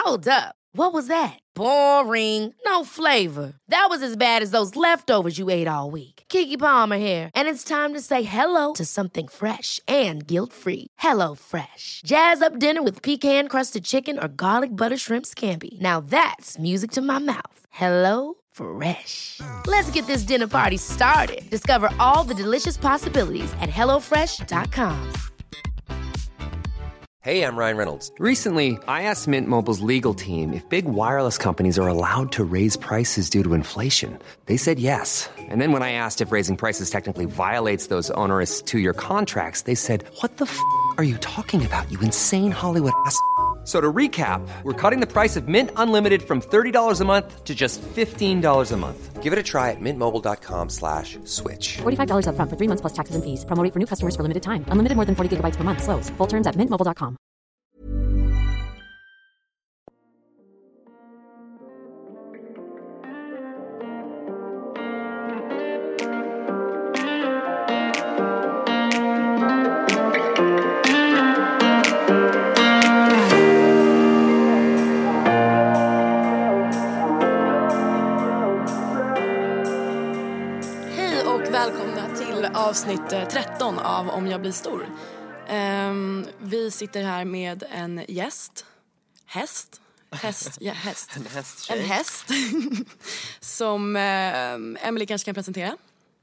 Hold up. What was that? Boring. No flavor. That was as bad as those leftovers you ate all week. Keke Palmer here, and it's time to say hello to something fresh and guilt-free. Hello Fresh. Jazz up dinner with pecan-crusted chicken or garlic butter shrimp scampi. Now that's music to my mouth. Hello Fresh. Let's get this dinner party started. Discover all the delicious possibilities at hellofresh.com. Hey, I'm Ryan Reynolds. Recently, I asked Mint Mobile's legal team if big wireless companies are allowed to raise prices due to inflation. They said yes. And then when I asked if raising prices technically violates those onerous two-year contracts, they said, "What the f*** are you talking about, you insane Hollywood ass?" So to recap, we're cutting the price of Mint Unlimited from $30 a month to just $15 a month. Give it a try at mintmobile.com/switch. $45 up front for 3 months plus taxes and fees. Promo rate for new customers for limited time. Unlimited more than 40 gigabytes per month. Slows full terms at mintmobile.com. Avsnitt 13 av Om jag blir stor. Vi sitter här med en häst. En häst som Emily kanske kan presentera.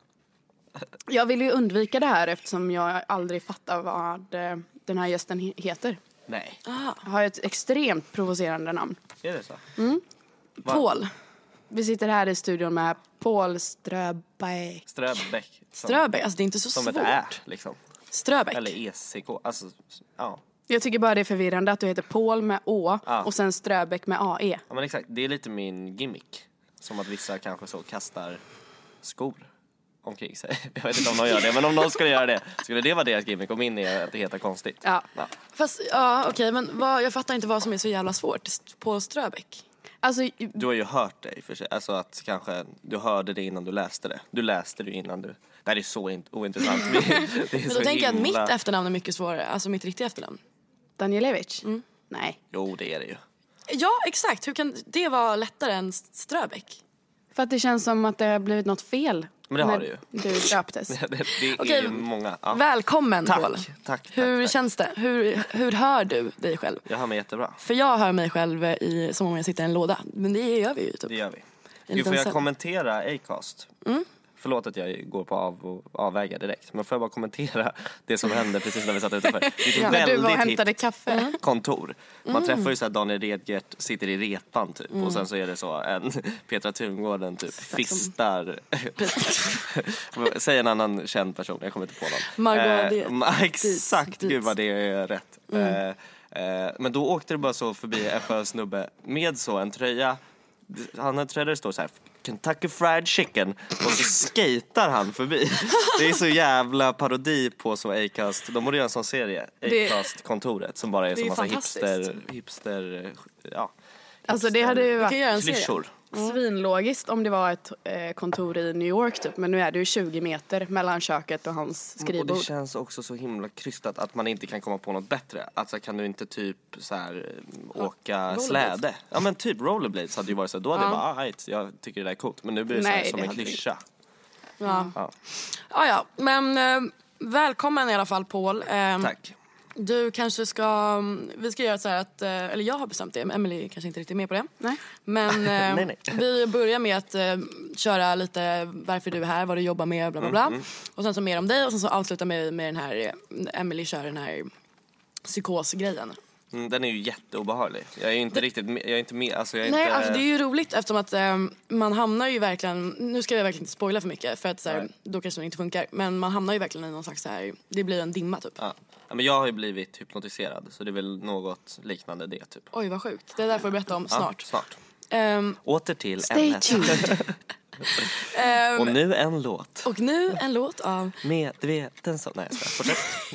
Jag vill ju undvika det här eftersom jag aldrig fattar vad den här gästen heter. Nej. Har ett extremt provocerande namn. Är det så? Paul. Vi sitter här i studion med Paul Ströbeck. Ströbeck, alltså det är inte så som svårt. Som ett liksom. Ströbeck. Eller ECK, alltså, ja. Jag tycker bara det är förvirrande att du heter Paul med Å och sen Ströbeck med AE. Ja, men exakt, det är lite min gimmick. Som att vissa kanske så kastar skor omkring sig. Jag vet inte om någon gör det, men om någon skulle göra det, skulle det vara deras gimmick. Och min är att det heter konstigt. Ja. Fast, okej, men jag fattar inte vad som är så jävla svårt på Ströbeck. Alltså, du har ju hört det för sig. Alltså att kanske du hörde det innan du läste det. Du läste det innan du... Det här är så ointressant. Det är men då tänker jag att mitt efternamn är mycket svårare. Alltså mitt riktiga efternamn. Danielewicz? Nej. Jo, det är det ju. Ja, exakt. Hur kan det vara lättare än Ströbeck? För att det känns som att det har blivit något fel. Men det har det ju. Du döptes. det är ju många. Ja. Välkommen, Paul. Tack. Hur känns det? Hur hör du dig själv? Jag hör mig jättebra. För jag hör mig själv som om jag sitter i en låda. Men det gör vi ju typ. Det gör vi. Gud, får jag kommentera Acast? Förlåt att jag går på avvägar direkt. Men får jag bara kommentera det som hände precis när vi satt utanför. Det är ett väldigt du var och hämtade kaffe. Kontor. Man träffar ju så här Daniel Redgert sitter i repan typ. Och sen så är det så en Petra Tungården typ fistar. Säg en annan känd person, jag kommer inte på någon. Exakt, gud vad det är rätt. Men då åkte det bara så förbi en skön snubbe med så en tröja. Han trädde står så här Kentucky Fried Chicken och så skater han förbi. Det är så jävla parodi på så Acast. De borde göra en sån serie, Acast-kontoret, som bara är som massa hipster ja. Alltså det hade ju varit klyschor. Svinlogiskt om det var ett kontor i New York typ. Men nu är det ju 20 meter mellan köket och hans skrivbord. Och det känns också så himla krystat att man inte kan komma på något bättre. Alltså kan du inte typ så här åka släde? Ja men typ rollerblades hade ju varit så. Då hade jag bara, jag tycker det där är coolt. Men nu blir det så här som en klyscha. Ja, men välkommen i alla fall, Paul. Tack. Du kanske ska... Vi ska göra så här att... Eller jag har bestämt det, men Emily kanske inte riktigt är med på det. Nej. Men nej. vi börjar med att köra lite varför du är här, vad du jobbar med, bla bla bla. Och sen så mer om dig och sen så avsluta med den här... Emily kör den här psykosgrejen. Den är ju jätteobehaglig. Jag är inte riktigt med, jag är inte med, alltså jag är nej, inte... alltså det är ju roligt eftersom att man hamnar ju verkligen, nu ska jag verkligen inte spoila för mycket för att så här, då kanske det inte funkar, men man hamnar ju verkligen i någon slags så här, det blir en dimma typ. Ja, men jag har ju blivit hypnotiserad så det är väl något liknande det typ. Oj, vad sjukt. Det där får jag berätta om snart. Snart. Åter till Stay tuned. Och nu en låt. Och nu en låt av Medveten som... Nej, jag ska fortsätta.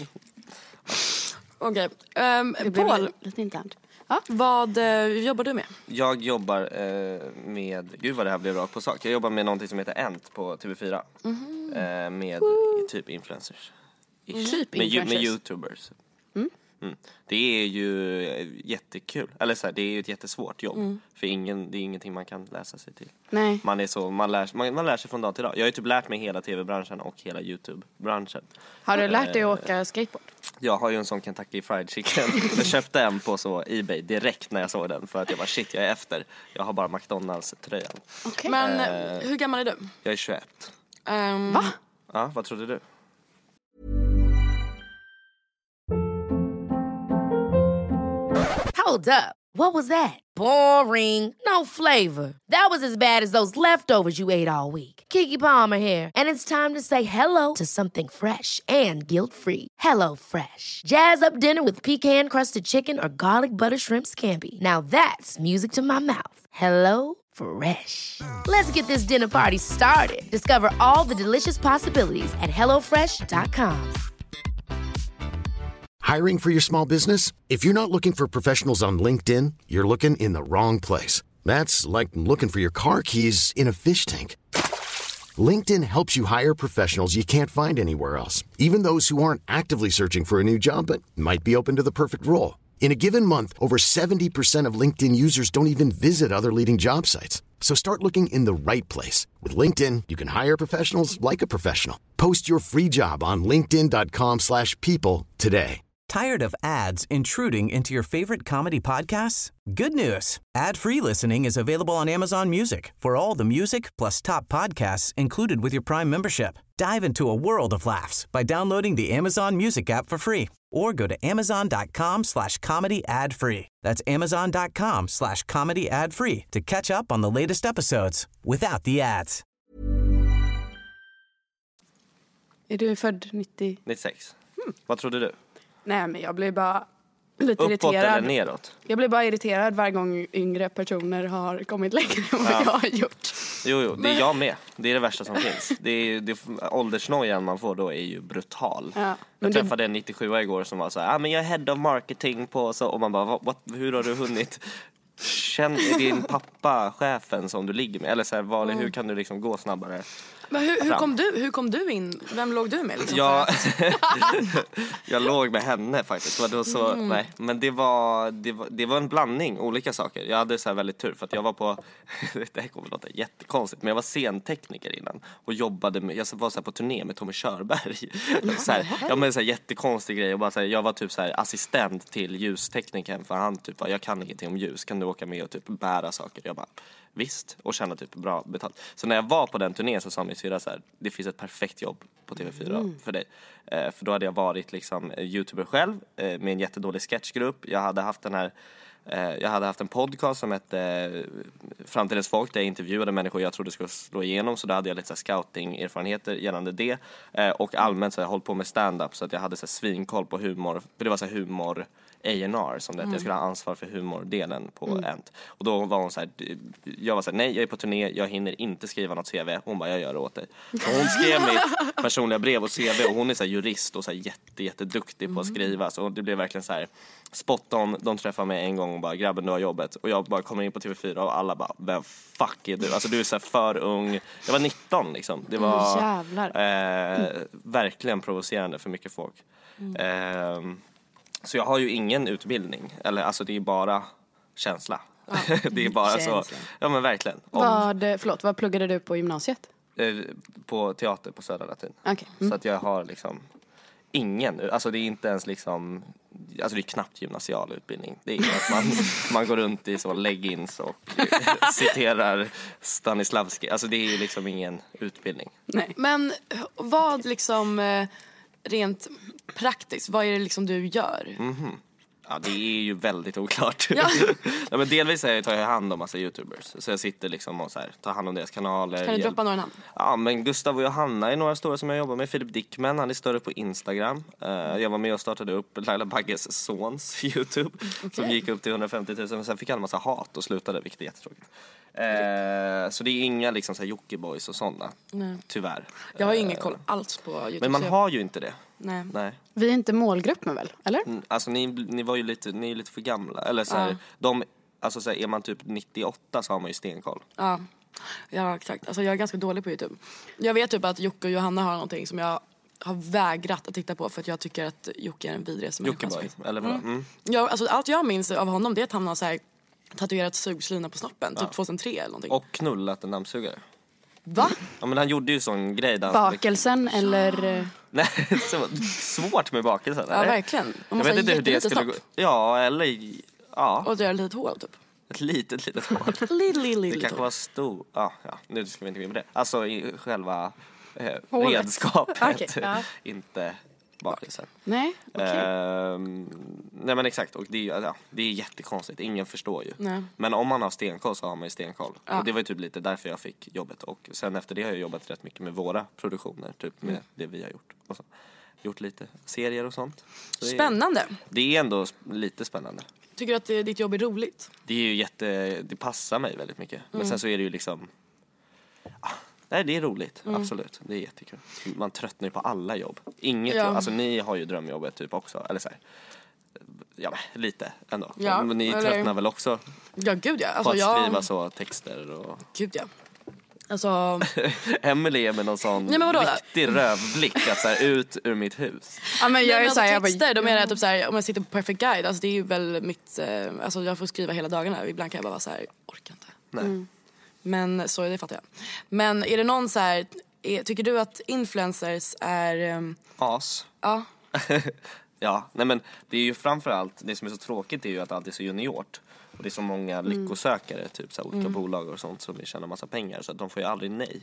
Okej, Det blev Paul, lite internt. vad jobbar du med? Jag jobbar med... Gud vad det här blev rakt på sak. Jag jobbar med någonting som heter Ent på TV4. Med typ influencers. Typ med influencers. YouTubers. Det är ju jättekul. Eller så här, det är ju ett jättesvårt jobb. För det är ingenting man kan läsa sig till. Nej. Man lär sig från dag till dag. Jag har ju typ lärt mig hela tv-branschen och hela YouTube-branschen. Har du lärt dig att åka skateboard? Jag har ju en sån Kentucky Fried Chicken. Jag köpte en på så eBay direkt när jag såg den. För att jag var shit, jag är efter. Jag har bara McDonalds-tröjan. Okay. Men hur gammal är du? Jag är 21. Va? Ja, vad trodde du? Hold up. What was that? Boring. No flavor. That was as bad as those leftovers you ate all week. Keke Palmer here, and it's time to say hello to something fresh and guilt-free. Hello Fresh. Jazz up dinner with pecan-crusted chicken or garlic butter shrimp scampi. Now that's music to my mouth. Hello Fresh. Let's get this dinner party started. Discover all the delicious possibilities at hellofresh.com. Hiring for your small business? If you're not looking for professionals on LinkedIn, you're looking in the wrong place. That's like looking for your car keys in a fish tank. LinkedIn helps you hire professionals you can't find anywhere else, even those who aren't actively searching for a new job but might be open to the perfect role. In a given month, over 70% of LinkedIn users don't even visit other leading job sites. So start looking in the right place. With LinkedIn, you can hire professionals like a professional. Post your free job on linkedin.com/people today. Tired of ads intruding into your favorite comedy podcasts? Good news. Ad-free listening is available on Amazon Music for all the music plus top podcasts included with your Prime membership. Dive into a world of laughs by downloading the Amazon Music app for free or go to amazon.com/comedy ad-free. That's amazon.com/comedy ad-free to catch up on the latest episodes without the ads. Är du född 90? 96. Vad trodde du? Nej, men jag blir bara lite Uppåt irriterad. eller neråt? Jag blir bara irriterad varje gång yngre personer har kommit längre än vad jag har gjort. Jo, det är jag med. Det är det värsta som finns. Åldersnojan man får då är ju brutal. Ja, jag träffade en 97 igår som var så här, men jag är head of marketing på så, och man bara, hur har du hunnit? Känner din pappa chefen som du ligger med? Eller så här, hur kan du liksom gå snabbare? Men hur kom du in? Vem låg du med? Liksom, jag låg med henne faktiskt. Nej, men det var en blandning, olika saker. Jag hade så här väldigt tur för att jag var på det här kommer låta jättekonstigt, men jag var scentekniker innan och jobbade med, jag var så här på turné med Tommy Körberg. Så här, jag med så här jättekonstig grej och bara så här, jag var typ så här assistent till ljusteknikern för han typ jag kan ingenting om ljus, kan du åka med och typ bära saker? Jag bara visst, och känna typ bra betalt. Så när jag var på den turnén så sa min syrra så här, det finns ett perfekt jobb på TV4 för dig. För då hade jag varit liksom YouTuber själv med en jättedålig sketchgrupp. Jag hade haft en podcast som hette Framtidens folk där jag intervjuade människor jag trodde skulle slå igenom. Så då hade jag lite så scouting-erfarenheter gällande det. Och allmänt så jag hållit på med stand-up så att jag hade så svinkoll på humor. För det var så här humor A&R som det jag skulle ha ansvar för humordelen på Ent. Och då var hon så här, jag var så här, nej jag är på turné, jag hinner inte skriva något CV. Hon bara, jag gör det åt dig. Så hon skrev mitt personliga brev och CV och hon är så här jurist och så här jätteduktig på att skriva. Så det blev verkligen så här spot on. De träffade mig en gång och bara, grabben du har jobbet. Och jag bara kommer in på TV4 och alla bara, vem fuck är du? Alltså du är så här för ung. Jag var 19 liksom. Det var verkligen provocerande för mycket folk. Så jag har ju ingen utbildning. Eller alltså det är bara känsla. Det är bara känsla. Så. Ja men verkligen. Vad pluggade du på gymnasiet? På teater på Södra Latin. Okay. Så att jag har liksom ingen. Alltså det är inte ens liksom. Alltså det är knappt gymnasial utbildning. Det är att man går runt i så leggings och citerar Stanislavski. Alltså det är liksom ingen utbildning. Nej. Men vad liksom rent praktiskt, vad är det liksom du gör? Ja, det är ju väldigt oklart. Ja. Ja, men delvis tar jag hand om massa YouTubers. Så jag sitter liksom och så här, tar hand om deras kanaler. Kan du droppa några namn? Ja, men Gustav och Johanna är några stora som jag jobbar med. Filip Dickman, han är större på Instagram. Jag var med och startade upp Laila Bagges sons YouTube. Som gick upp till 150 000. Men sen fick han en massa hat och slutade, vilket är jättetråkigt. Så det är inga liksom så här Jockiboi och sådana. Tyvärr. Jag har ju ingen koll alls på YouTube. Men man har ju inte det. Nej. Vi är inte målgruppen väl, eller? Alltså ni var ju lite för gamla. Eller så här, alltså så här, är man typ 98 så har man ju stenkoll. Ja, exakt. Alltså jag är ganska dålig på YouTube. Jag vet typ att Jocke och Johanna har någonting som jag har vägrat att titta på för att jag tycker att Jocke är en vidrigaste människa. Jockiboi, eller vad? Ja, alltså, allt jag minns av honom det är att han har så här tatuerat sugslina på snoppen, typ 2003 eller någonting. Och knullat en dammsugare. Va? Ja, men han gjorde ju sån grej där. Bakelsen eller... Nej, så svårt med bakelsen. Ja, verkligen. Jag vet inte hur det skulle gå. Ja, eller... Ja. Och göra ett litet hål typ. Ett litet hål. Det kanske var stor. Ja, nu ska vi inte gå in på det. Alltså i själva redskapet. Okay, ja. Inte bakelsen. Nej, nej men exakt. Och det är jättekonstigt. Ingen förstår ju. Nej. Men om man har stenkoll så har man ju stenkoll. Ja. Och det var ju typ lite därför jag fick jobbet. Och sen efter det har jag jobbat rätt mycket med våra produktioner. Typ med det vi har gjort. Och så. Gjort lite serier och sånt. Så Spännande. Det är ändå lite spännande. Tycker du att ditt jobb är roligt? Det är ju det passar mig väldigt mycket. Men sen så är det ju liksom... Nej, det är roligt, absolut. Det är jättekul. Man tröttnar ju på alla jobb. Inget jobb, alltså ni har ju drömjobbet typ också. Eller så här. Ja, men lite ändå. Ja, men ni tröttnar väl också ja, gud ja. Alltså, på att skriva så texter och... Gud ja. Alltså... Emelie med någon sån riktig rövblick att så här, ut ur mitt hus. Ja, men jag är så här, texter, då menar jag typ så här, om jag sitter på Perfect Guide, alltså det är ju väl mitt, alltså jag får skriva hela dagarna. Ibland kan jag bara vara så här, orkar inte. Nej. Men så det fattar jag. Men är det någon så här, tycker du att influencers är... As. Ja. Ja, nej men det är ju framförallt, det som är så tråkigt är ju att allt är så juniort. Och det är så många lyckosökare, typ så här, olika bolag och sånt som vill tjäna massa pengar. Så att de får ju aldrig nej.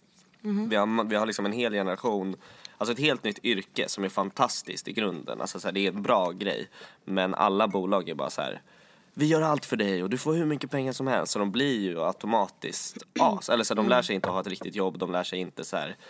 Vi har liksom en hel generation, alltså ett helt nytt yrke som är fantastiskt i grunden. Alltså så här, det är en bra grej. Men alla bolag är bara så här: vi gör allt för dig och du får hur mycket pengar som helst. Så de blir ju automatiskt as. Eller så här, de lär sig inte ha ett riktigt jobb. De lär sig inte så här,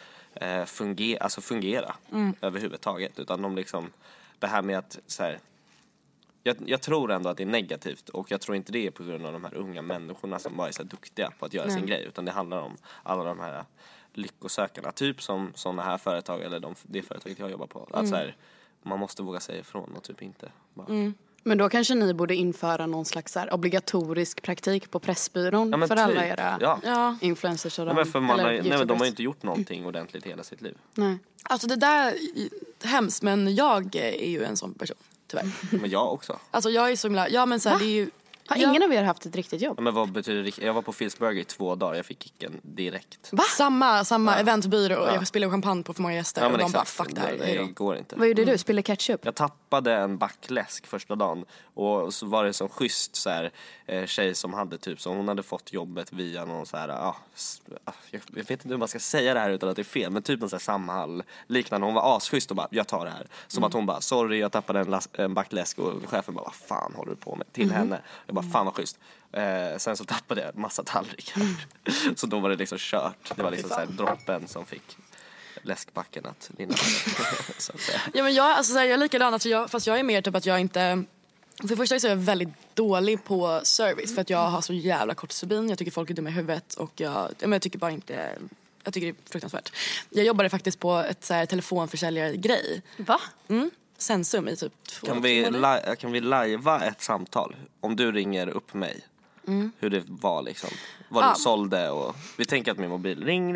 fungera överhuvudtaget. Utan de liksom, det här med att så här, jag tror ändå att det är negativt. Och jag tror inte det är på grund av de här unga människorna som bara är så här duktiga på att göra sin grej. Utan det handlar om alla de här lyckosökarna. Typ som sådana här företag, eller det företaget jag jobbar på. Att så här, man måste våga säga ifrån och typ inte bara... Men då kanske ni borde införa någon slags så här obligatorisk praktik på Pressbyrån för alla era influencers och de har ju inte gjort någonting ordentligt hela sitt liv. Nej. Alltså det där är hemskt, men jag är ju en sån person, tyvärr. Men jag också. Alltså jag är så himla, ja men så här, det är ju... Har ingen av er haft ett riktigt jobb? Ja, men vad betyder det? Jag var på Philsburger i 2 dagar. Jag fick kicken direkt. Va? Samma eventbyrå och jag spelade champagne på för många gäster och de exakt. bara fuck det här. Det går inte. Vad gjorde du? Spillde ketchup? Jag tappade en backläsk första dagen. Och så var det så schysst så här, tjej som hade typ, så hon hade fått jobbet via någon så här, jag vet inte hur man ska säga det här utan att det är fel, men typ någon så här Samhall liknande. Hon var asschysst och bara, jag tar det här. Som att hon bara, sorry jag tappade en backläsk, och chefen bara, vad fan håller du på med? Till henne. Jag bara, fan vad schysst. Sen så tappade jag en massa tallrikar. Så då var det liksom kört. Det var liksom så här droppen som fick läskbacken att vinna. Så att säga. Ja men jag är likadan, alltså fast jag är mer typ att jag inte... För det första så är jag väldigt dålig på service för att jag har så jävla kort stubin. Jag tycker folk är dumma i huvudet och jag tycker bara inte... Jag tycker det är fruktansvärt. Jag jobbade faktiskt på ett så här telefonförsäljare-grej. Va? Sensum i typ 2 Kan vi lajva ett samtal? Om du ringer upp mig. Hur det var liksom. Vad du sålde och... Vi tänker att min mobil... Ring.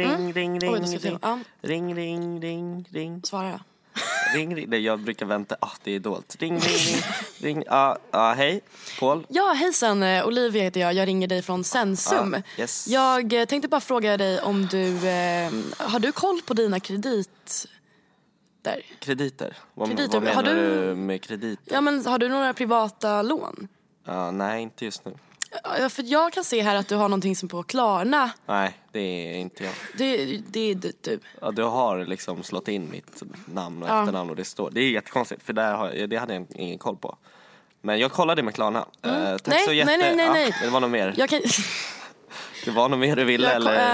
Ring. Svarar jag. Ring. Jag brukar vänta. Det är dolt. Ring. Hej. Paul. Ja, hejsan. Olivia heter jag. Jag ringer dig från Sensum. Yes. Jag tänkte bara fråga dig om du... har du koll på dina krediter? Vad menar du med krediter? Ja, men har du några privata lån? Nej, inte just nu. Ja, för jag kan se här att du har någonting som på Klarna. Nej, det är inte jag. Det är du. Ja, du har liksom slått in mitt namn och efternamn och det står. Det är jättekonstigt för det hade jag ingen koll på. Men jag kollade med Klarna. Tack nej, så nej. Det var nog mer. Jag kan... Det var nog mer du ville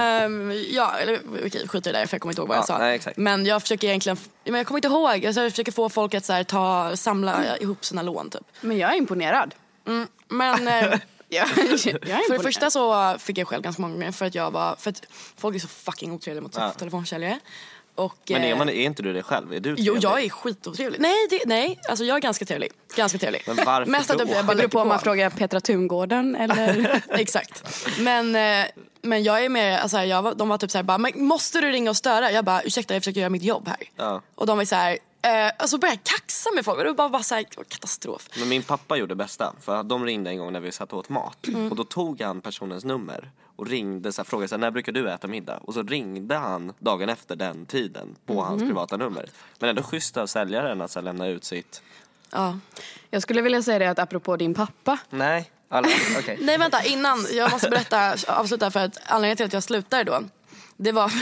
okej, skit i det där för jag kommer inte ihåg vad jag sa. Nej, exakt. Men jag försöker egentligen, men jag kommer inte ihåg. Jag försöker få folk att så här, samla ihop sina lån typ. Men jag är imponerad. Men jag är imponerad. för det första så fick jag själv ganska många gånger för att folk är så fucking otrevliga mot telefonförsäljare. Och, men är inte du det själv? Är du trevlig? Jo, jag är skitotrevlig. Nej, alltså jag är ganska trevlig. Men varför mest då? Att jag Beror på om man frågar Petra Tungården eller... Exakt. Men jag är mer, alltså, de var typ såhär, men måste du ringa och störa? Jag bara, ursäkta, jag försöker göra mitt jobb här. Ja. Och de var såhär, alltså började kaxa med folk. Och det var bara såhär, katastrof. Men min pappa gjorde det bästa. För de ringde en gång när vi satt åt mat. Och då tog han personens nummer och ringde så här, frågade så här, när brukar du äta middag? Och så ringde han dagen efter den tiden på hans privata nummer. Men ändå schysst av säljaren att så här, lämna ut sitt. Ja. Jag skulle vilja säga det att apropå din pappa. Nej, okej. Nej, vänta, innan jag måste avsluta för att anledningen till att jag slutade då, det var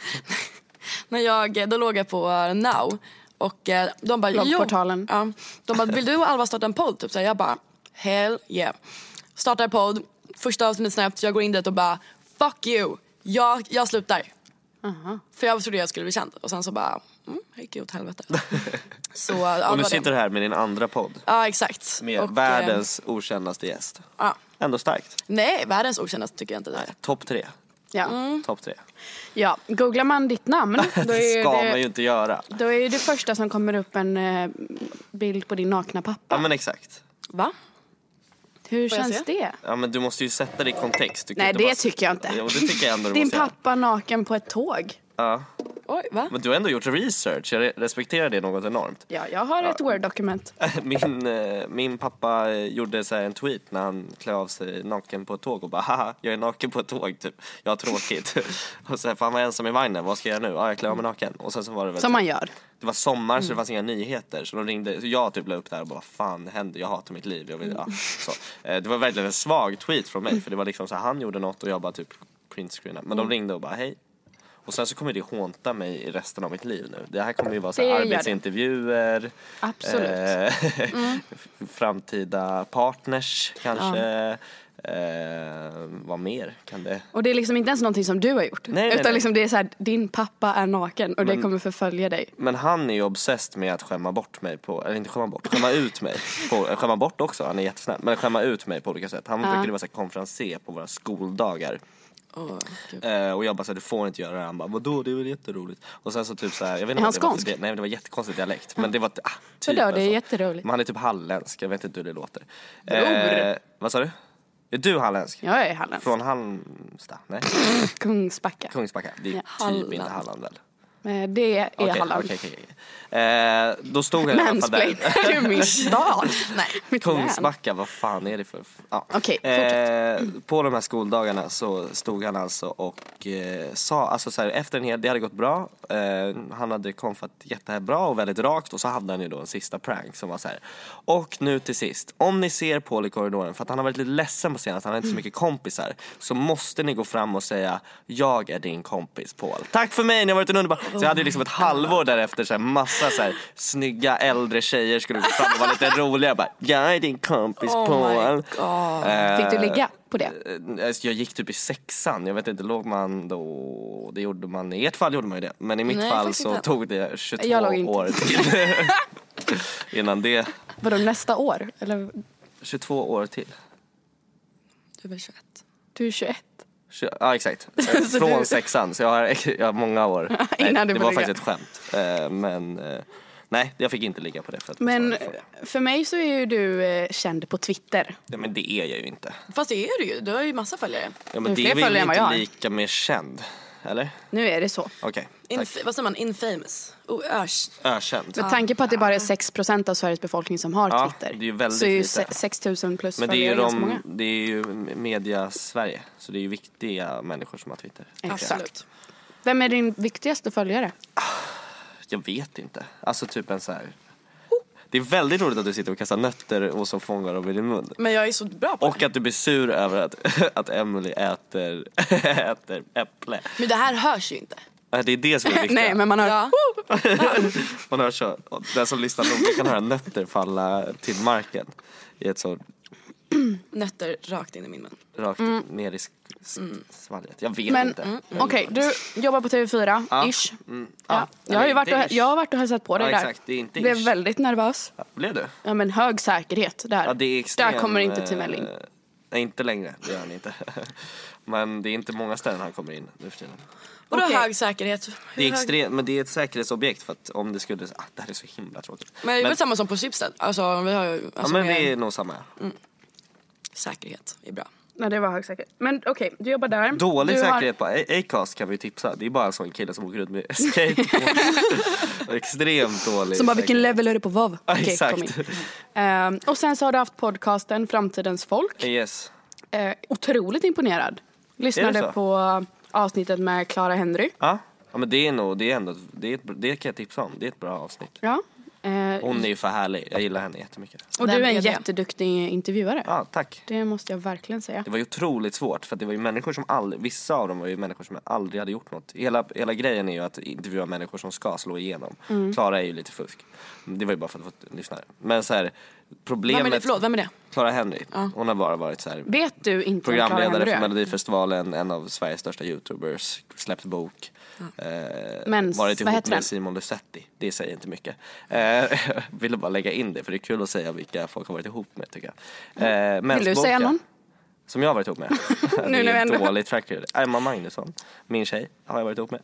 när då låg jag på Now och de bara, bloggportalen. Ja, de bara, vill du och Alva starta en podd? Typ, så jag bara, hell yeah. Startar en podd, första avsnittet snabbt, så jag går in dit och bara, fuck you, jag slutar. För jag trodde jag skulle bli känd. Och sen så bara, gick åt helvete. Så, och nu sitter du här med din andra podd. Ja, exakt. Med världens okändaste gäst. Ja. Ändå starkt. Nej, världens okändaste tycker jag inte det är. Topp 3. Ja. Topp 3. Ja, googlar man ditt namn då är ska man ju inte göra. Då är det första som kommer upp en bild på din nakna pappa. Ja, men exakt. Va? Hur känns det? Ja, men du måste ju sätta det i kontext. Nej, det tycker jag inte. Jo, det tycker jag ändå du din måste pappa naken på ett tåg. Ja. Oj, va? Men du har ändå gjort research. Jag respekterar det något enormt. Ja, jag har ett Word-dokument. Min pappa gjorde så här en tweet när han klä av sig naken på ett tåg och bara, haha, jag är naken på ett tåg typ. Jag har tråkigt. Och så här, fan, var ensam i vagnen, vad ska jag göra nu? Ja, jag klär av mig naken. Och sen så var det väl som man gör. Det var sommar så det fanns inga nyheter. Så de ringde, så jag typ la upp där och bara, fan, det händer, jag hatar mitt liv. Jag vill, ja, så. Det var verkligen en svag tweet från mig. För det var liksom så här, han gjorde något och jag bara typ printscreenade. Men de ringde och bara, hej. Och sen så kommer det hånta mig i resten av mitt liv nu. Det här kommer ju vara så här arbetsintervjuer. Absolut. Framtida partners kanske. Vad mer kan det? Och det är liksom inte ens någonting som du har gjort. Nej. Liksom det är så här, din pappa är naken och det kommer förfölja dig. Men han är ju obsessed med att skämma bort mig på, eller inte skämma ut mig på, skämma bort också, han är jättesnäll. Men skämma ut mig på olika sätt. Han brukade vara så här konferenser på våra skoldagar. Och jag bara såhär, du får inte göra det. Han bara, vadå, det är väl jätteroligt. Och sen så typ såhär, jag vet inte vad det var. Nej, det var jättekonstig dialekt. Men det var typ det är jätteroligt. Men han är typ halländsk, jag vet inte hur det låter. Vad sa du? Är du halländsk? Jag är halländsk. Från Halmstad? Nej. Kungsbacka. Det är typ inte Halland väl? Det är Halland. Okej. Då stod jag i alla fall där. Det är min stad. Nej, Kungsbacka, vad fan är det för? Ja. Okej, på de här skoldagarna så stod han alltså och sa, alltså så här, efter en hel, det hade gått bra. Han hade konfat jättebra och väldigt rakt. Och så hade han ju då en sista prank som var så här. Och nu till sist, om ni ser Paul i korridoren, för att han har varit lite ledsen på senast, han har inte så mycket kompisar, så måste ni gå fram och säga, jag är din kompis Paul. Tack för mig, ni har varit en underbar. Så jag hade ju liksom ett halvår därefter så här, massa så här, snygga äldre tjejer skulle gå fram och vara lite roliga. Bara, jag är din kompis Paul. Fick du ligga på det? Jag gick typ i 6:an. Jag vet inte, låg man då? Det gjorde man, i ert fall gjorde man ju det. Men i mitt fall så tog det 22 år till innan det. Vadå, nästa år? Eller? 22 år till. Du är väl 21? Du är 21. Ja, exakt. Från 6:an, så jag har många år. Nej, det var faktiskt ett skämt. Men nej, jag fick inte ligga på det. Men för mig så är ju du känd på Twitter. Ja, men det är jag ju inte. Fast det är du ju, du har ju massa följare. Ja, men det är väl inte lika mer känd, eller? Nu är det så. Okej. Vad säger man? Infamous? Ökänd. Med tanke på att det bara är 6% av Sveriges befolkning som har Twitter. Det är ju väldigt så är ju lite. 6 000 plus men det är ganska många. Det är ju media Sverige. Så det är ju viktiga människor som har Twitter. Absolut. Vem är din viktigaste följare? Jag vet inte. Alltså typ en så här. Det är väldigt roligt att du sitter och kastar nötter och så fångar dem i din mun. Men jag är så bra på det. Och att du blir sur över att Emily äter äpple. Men det här hörs ju inte. Det är det som är viktigt. Nej, men man hör... Man hör så. Den som lyssnar nog kan höra nötter falla till marken. I ett så... Nötter rakt in i min mun. Rakt ner i svalget. Jag vet inte. Okej, du jobbar på TV4, ish. Ja. Jag har varit och hälsat på dig där. Exakt, det är inte blev ish. väldigt nervös. Ja, blev du? Ja, men hög säkerhet där. Ja, det är extrem, där kommer inte Tim Elling. Nej, inte längre, det gör han inte. Men det är inte många ställen han kommer in nu för tiden. Och då hög säkerhet. Det är extremt, men det är ett säkerhetsobjekt för att om det skulle... det här är så himla tråkigt. Men det är väl samma som på Schibsted. Alltså, vi har ju... Alltså, ja, men det är nog samma. Säkerhet är bra. Nej, det var hög säkerhet. Men okej, du jobbar där. Dålig säkerhet på Acast kan vi tipsa. Det är bara en sån kille som åker runt med skateboard. Extremt dålig. Som bara, vilken level är du på WoW? Ja, Okej, exakt. kom in. Och sen så har du haft podcasten Framtidens folk. Yes. Otroligt imponerad. Lyssnade på avsnittet med Clara Henry. Ja, men det kan jag tipsa om. Det är ett bra avsnitt. Ja. Hon är ju för härlig. Jag gillar henne jättemycket. Och du är en jätteduktig intervjuare. Ja, tack. Det måste jag verkligen säga. Det var ju otroligt svårt för att det var ju människor som vissa av dem var ju människor som aldrig hade gjort något. Hela grejen är ju att intervjua människor som ska slå igenom. Clara är ju lite fusk. Det var ju bara för att få lyssnare. Men så här, problemet... Vem är det? Clara Henry. Ja. Hon har bara varit så här... Vet du inte programledare för Melodifestivalen, en av Sveriges största YouTubers, släppt bok. Varit ihop med Simon Lusetti. Det säger inte mycket. Ville bara lägga in det för det är kul att säga vilka folk har varit ihop med, tycker jag. Vill du säga någon? Som jag har varit ihop med. Det är en dålig tracker. Emma Magnusson, min tjej, har jag varit ihop med.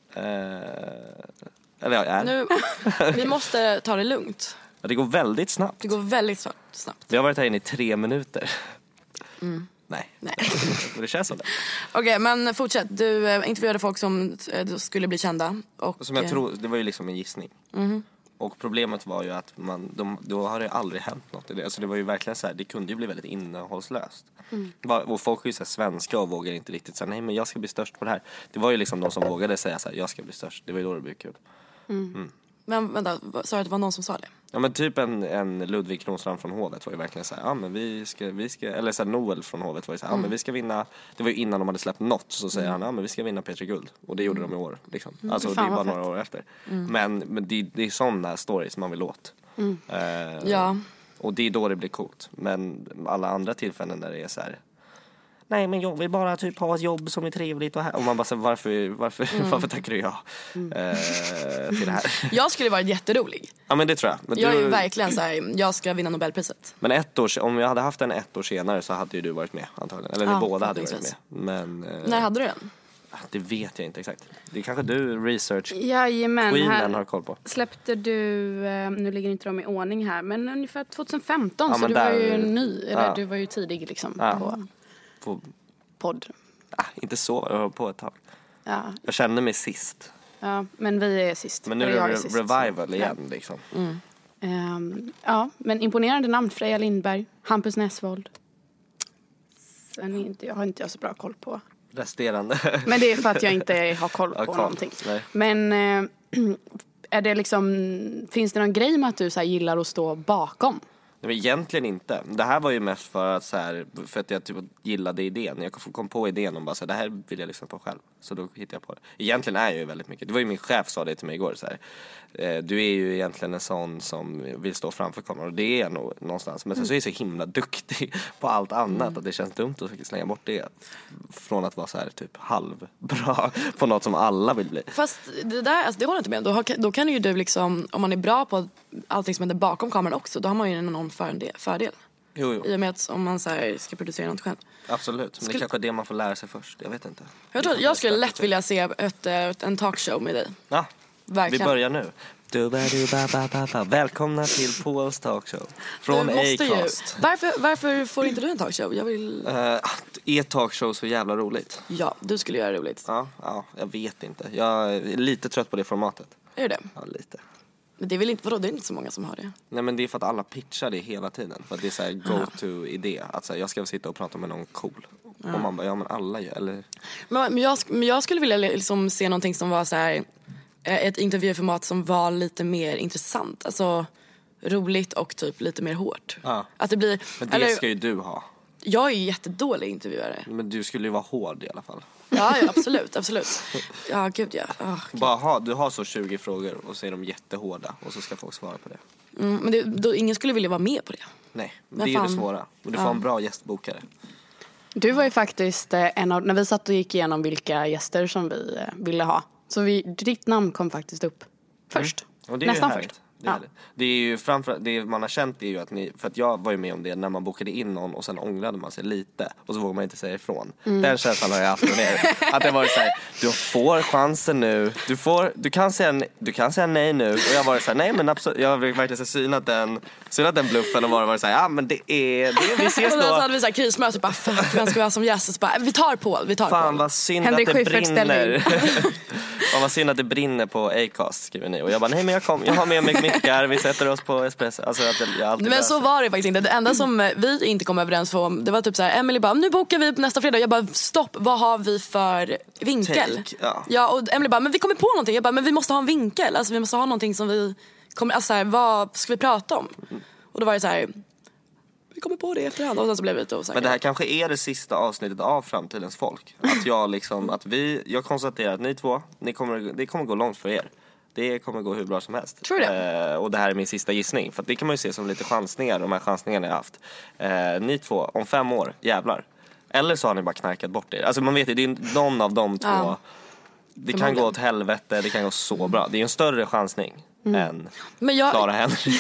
Eller jag är. Nu, vi måste ta det lugnt. Ja, det går väldigt snabbt. Det går väldigt snabbt. Vi har varit här inne i 3 minuter. Nej. Det känns som det. Okej, men fortsätt. Du intervjuade folk som skulle bli kända. Och som jag tror, det var ju liksom en gissning. Och problemet var ju att då har det aldrig hänt något i det. Alltså det var ju verkligen så här, det kunde ju bli väldigt innehållslöst. Och folk är ju så här svenska och vågar inte riktigt säga nej men jag ska bli störst på det här. Det var ju liksom de som vågade säga så här, jag ska bli störst. Det var ju då det blev kul. Men vänta, sa du att det var någon som sa det? Ja men typ en Ludvig Kronstrand från Hovet var ju verkligen så här, ja men vi ska eller så här Noel från Hovet var ju så här, ja men vi ska vinna. Det var ju innan de hade släppt något, så säger han, ja men vi ska vinna P3 Guld. Och det gjorde de i år liksom. Alltså det är bara några år efter. Men det är sådana stories man vill åt. Ja. Och det är då det blir coolt. Men alla andra tillfällen när det är så här, nej men jag vill bara typ ha ett jobb som är trevligt och här. Och man bara säger, varför tackar du ja till det här? Jag skulle varit jätterolig. Ja men det tror jag. Men jag är ju verkligen så här, jag ska vinna Nobelpriset. Men om jag hade haft den 1 år senare så hade ju du varit med antagligen. Eller ni båda hade varit med. Men, när hade du den? Det vet jag inte exakt. Det är kanske du research. Jajamän, Queenen har koll på. Släppte du, nu ligger inte de i ordning här, men ungefär 2015 så du var ju ny, eller du var ju tidig liksom på podd. Inte så, jag var på ett tag. Ja. Jag kände mig sist. Ja, men vi är sist. Men nu är det revival igen liksom. Ja, men imponerande namn. Freja Lindberg, Hampus Nessvold. Sen jag har inte så bra koll på resterande. Men det är för att jag inte har koll på någonting. Nej. Men är det liksom, finns det någon grej med att du så här gillar att stå bakom? Nej, egentligen inte. Det här var ju mest för att, så här, för att jag typ gillade idén. Jag kom på idén om bara så här, det här vill jag lyssna på själv. Så då hittade jag på det. Egentligen är jag ju väldigt mycket. Det var ju min chef sa det till mig igår så här. Du är ju egentligen en sån som vill stå framför kameran. Och det är jag nog någonstans. Men sen så är jag så himla duktig på allt annat. Att det känns dumt att slänga bort det. Från att vara så här typ halvbra på något som alla vill bli. Fast det där, alltså, det håller inte med. Då kan ju du liksom, om man är bra på allting som händer bakom kameran också, då har man ju någon fördel. Jo. I och med att om man så här, ska producera något själv. Absolut, men det är kanske det man får lära sig först. Jag vet inte. Jag skulle lätt vilja se en talkshow med dig. Ja, verkligen. Vi börjar nu. Välkomna till Pauls talkshow från Acast. Varför får inte du en talkshow? Jag vill... Är talkshow så jävla roligt? Ja, du skulle göra roligt. Ja, jag vet inte. Jag är lite trött på det formatet. Är det? Ja, lite. Men det är väl inte, vadå, det är inte så många som har det. Nej, men det är för att alla pitchar det hela tiden. För att det är så här go-to-idé. Att så här, jag ska sitta och prata med någon cool. Och man bara, ja men alla gör, eller... Men jag skulle vilja liksom se någonting som var så här, ett intervjuformat som var lite mer intressant. Alltså roligt och typ lite mer hårt. Ja. Att det blir... Men det ska ju du ha. Jag är ju jättedålig intervjuare. Men du skulle ju vara hård i alla fall. Ja, absolut. Ja, gud ja. Du har så 20 frågor och så är de jättehårda. Och så ska folk svara på det. Men ingen skulle vilja vara med på det. Nej, men det är ju det svåra. Och du får en bra gästbokare. Du var ju faktiskt när vi satt och gick igenom vilka gäster som vi ville ha. Så ditt namn kom faktiskt upp först. Och det är nästan härligt. först. Det är ju framförallt, det man har känt är ju att för att jag var ju med om det när man bokade in någon och sen ångrade man sig lite och så vågar man inte säga ifrån. Den känslan har jag haft med er. Att det var så här, du får chansen nu. Du kan säga nej nu. Och jag var så här, nej men absolut, jag har verkligen synat den bluffen och varit så här, ja men det är vi ses då. Och så hade vi så här krismöte bara, vem ska vi ha som gäst? Så bara, vi tar Paul. Fan vad synd Henrik att det Schyffert brinner. Fan vad synd att det brinner på Acast, skriver ni. Och jag bara, nej men jag har med mig mickar, vi sätter oss på espresso. Alltså att jag alltid men så var det faktiskt inte. Det enda som vi inte kom överens om, det var typ så här, Emily bara, nu bokar vi på nästa fredag. Jag bara, stopp, vad har vi för vinkel? Ja, och Emily bara, men vi kommer på någonting. Jag bara, men vi måste ha en vinkel. Alltså vi måste ha någonting som vi kommer, alltså så här, vad ska vi prata om? Och då var det så här, vi kommer på det efterhand. Och sen så blev vi lite osäkra. Men det här kanske är det sista avsnittet av Framtidens folk. Att jag konstaterar att ni två, det kommer gå långt för er. Det kommer gå hur bra som helst. Tror det? Och det här är min sista gissning. För det kan man ju se som lite chansningar. De här chansningarna jag haft. Ni två, om 5 år, jävlar. Eller så har ni bara knarkat bort er. Alltså man vet ju, det är någon av de två. Ja. Det kan gå åt helvete, det kan gå så bra. Det är en större chansning än Clara Henry.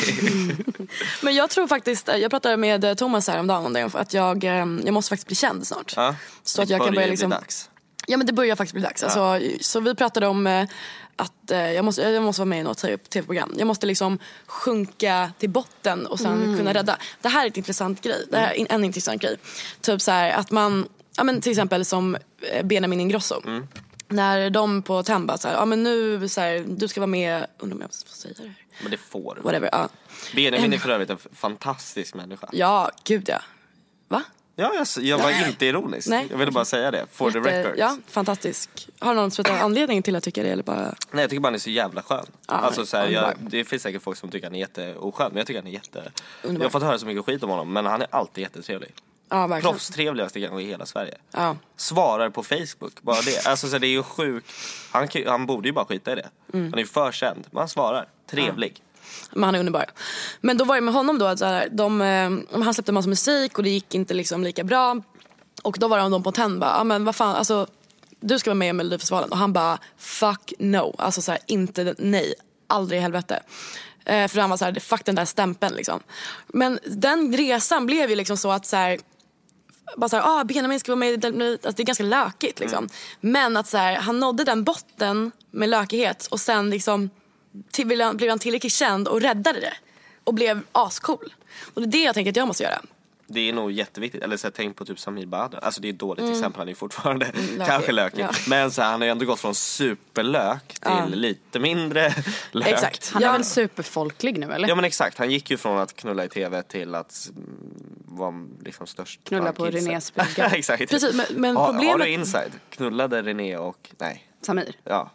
Men jag tror faktiskt, jag pratade med Thomas här om dagen om det, att jag måste faktiskt bli känd snart. Ja, så att jag kan börja liksom, dags. Ja men det börjar faktiskt bli dags. Alltså, så vi pratade om att jag måste vara med i något tv-program. Jag måste liksom sjunka till botten och sen kunna rädda. Det här är ett intressant grej. Det här är en intressant grej. Typ så här att man, ja men till exempel som Benjamin Ingrosso. När de på Temba så här, ja men nu så här, du ska vara med, undrar om jag får säga det här. Men det får. Whatever, ja. Benjamin är för övrigt en fantastisk människa. Ja, gud ja. Va? Ja, jag var inte ironisk. Nej. Jag ville bara säga det, for the record. Ja, fantastisk. Har du någon speciell anledning till att tycka det eller bara? Nej, jag tycker bara han är så jävla skön. Alltså så här, det finns säkert folk som tycker han är jätteoskön, men jag tycker han är underbar. Jag har fått höra så mycket skit om honom, men han är alltid jättetrevlig. Ja, verkligen. Proffstrevligaste gången i hela Sverige. Ja. Svarar på Facebook, bara det. Alltså så det är ju sjukt. Han borde ju bara skita i det. Han är ju för känd, men han svarar. Trevlig. Men han är underbar. Men då var det med honom då att så här, han släppte en massa musik och det gick inte liksom lika bra. Och då var de på Tenn bara, ja men vad fan, alltså du ska vara med i Melodifestivalen. Och han bara, fuck no. Alltså så här, inte nej, aldrig i helvete. För han var så här, fuck den där stämpeln liksom. Men den resan blev ju liksom så att så här, bara så här, Benjamin ska vara med, alltså det är ganska lökigt liksom. Men att så här, han nådde den botten med lökighet och sen liksom blev han tillräckligt känd och räddade det och blev ascool. Och det är det jag tänker att jag måste göra. Det är nog jätteviktigt. Eller så här, tänk på typ Samir Badr. Alltså det är ett dåligt exempel. Han är fortfarande kanske lökig. Ja. Men så här, han har ju ändå gått från superlök till lite mindre lök. Exakt. Han är väl superfolklig nu eller? Ja men exakt. Han gick ju från att knulla i tv till att vara liksom störst. Knulla på Renés brygga. Exakt. Precis, men problemet... Har du inside? Knullade René och... Nej. Samir? Ja.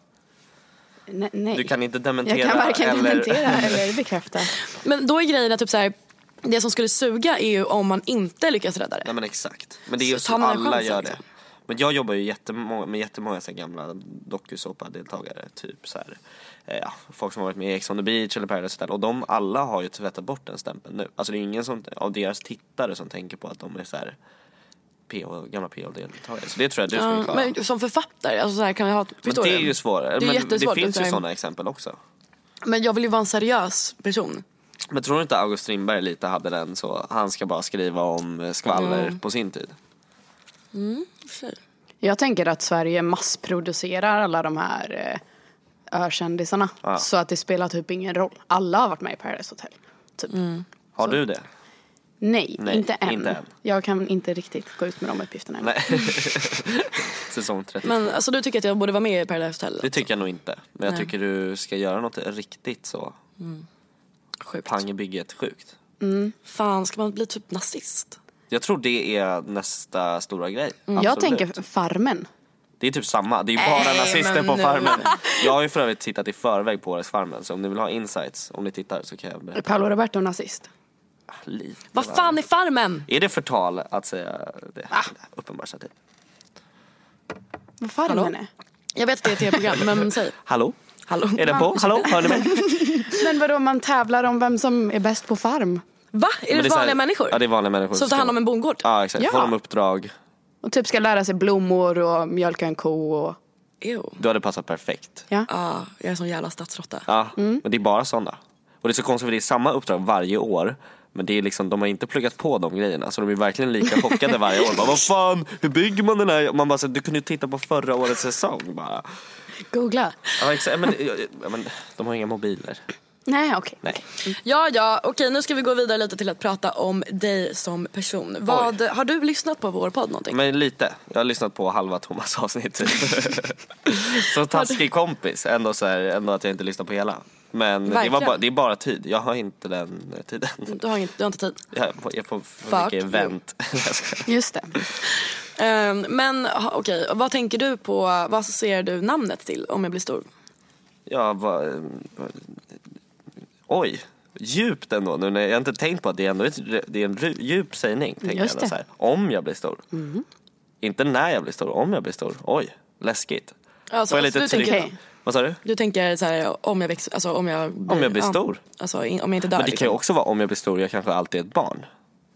Nej. Du kan inte dementera. Jag kan varken dementera eller bekräfta. Men då är grejen typ så här, det som skulle suga är ju om man inte lyckas rädda det. Nej men exakt. Men det är ju så alla gör det. Men jag jobbar ju med jättemånga så här gamla dokusåpa-deltagare. Typ så här, folk som har varit med i Ex on the Beach eller Paradise Hotel. Och de alla har ju tvättat bort den stämpeln nu. Alltså det är ingen av deras tittare som tänker på att de är så här gamla PH-deltagare. Så det tror jag du skulle klara. Men som författare, alltså så här kan vi ha... Men det är ju svårare. Det är jättesvårt. Det finns ju sådana exempel också. Men jag vill ju vara en seriös person. Men tror du inte August Strindberg lite hade den så? Han ska bara skriva om skvaller på sin tid. Jag tänker att Sverige massproducerar alla de här ökändisarna. Så att det spelar typ ingen roll. Alla har varit med i Paradise Hotel. Typ. Har du det? Nej, inte än. Jag kan inte riktigt gå ut med de uppgifterna. Nej. Säsong 30. Men alltså du tycker att jag borde vara med i Paradise Hotel? Det tycker jag nog inte. Men jag tycker du ska göra något riktigt så. Sjukt. Pang i bygget, sjukt. Fan, ska man bli typ nazist? Jag tror det är nästa stora grej. Jag tänker Farmen. Det är typ samma, det är bara nazister på Farmen. Jag har ju för övrigt tittat i förväg på årets Farmen. Så om ni vill ha insights, om ni tittar så kan jag berätta. Paolo Roberto nazist. Lite. Vad fan är Farmen? Är det förtal att säga det? Uppenbart så att det. Vad Farmen är? Jag vet att det är ett tv-program, men säg. Hallå? Är det på? Hallå? Hör ni mig? Men vadå, man tävlar om vem som är bäst på farm? Va? Är det vanliga människor? Ja, det är vanliga människor. Som tar hand om en bondgård? Ja, exakt. Får de uppdrag. Och typ ska lära sig blommor och mjölka en ko och... Du hade passat perfekt. Ja. Jag är en sån jävla stadsrotta. Ja, men det är bara sådana. Och det är så konstigt för det är samma uppdrag varje år. Men det är liksom, de har inte pluggat på de grejerna. Så de är verkligen lika chockade varje år. Bara, vad fan, hur bygger man den här? Man bara, så, du kunde ju titta på förra årets säsong bara. Googla. Ja, exakt. Men de har inga mobiler. Nej, okej. Nej. Ja, okej, nu ska vi gå vidare lite till att prata om dig som person. Har du lyssnat på vår podd någonting? Men lite. Jag har lyssnat på halva Thomas avsnitt typ. Så taskig kompis. Ändå att jag inte lyssnar på hela. Men det är bara tid. Jag har inte den tiden. Du har inte tid? Jag är på mycket event. Just det. Men okej, vad tänker du på? Vad associerar du namnet till om jag blir stor? Ja, oj, djupt ändå. Nu när jag inte tänkt på att det är en djup sägning. Jag så här, om jag blir stor. Inte när jag blir stor, om jag blir stor. Oj, läskigt. Alltså, lite vad sa du? Du tänker så här, om jag växer, alltså om jag blir stor. Alltså om jag inte dör. Men det kan ju också vara om jag blir stor, jag kanske alltid är ett barn.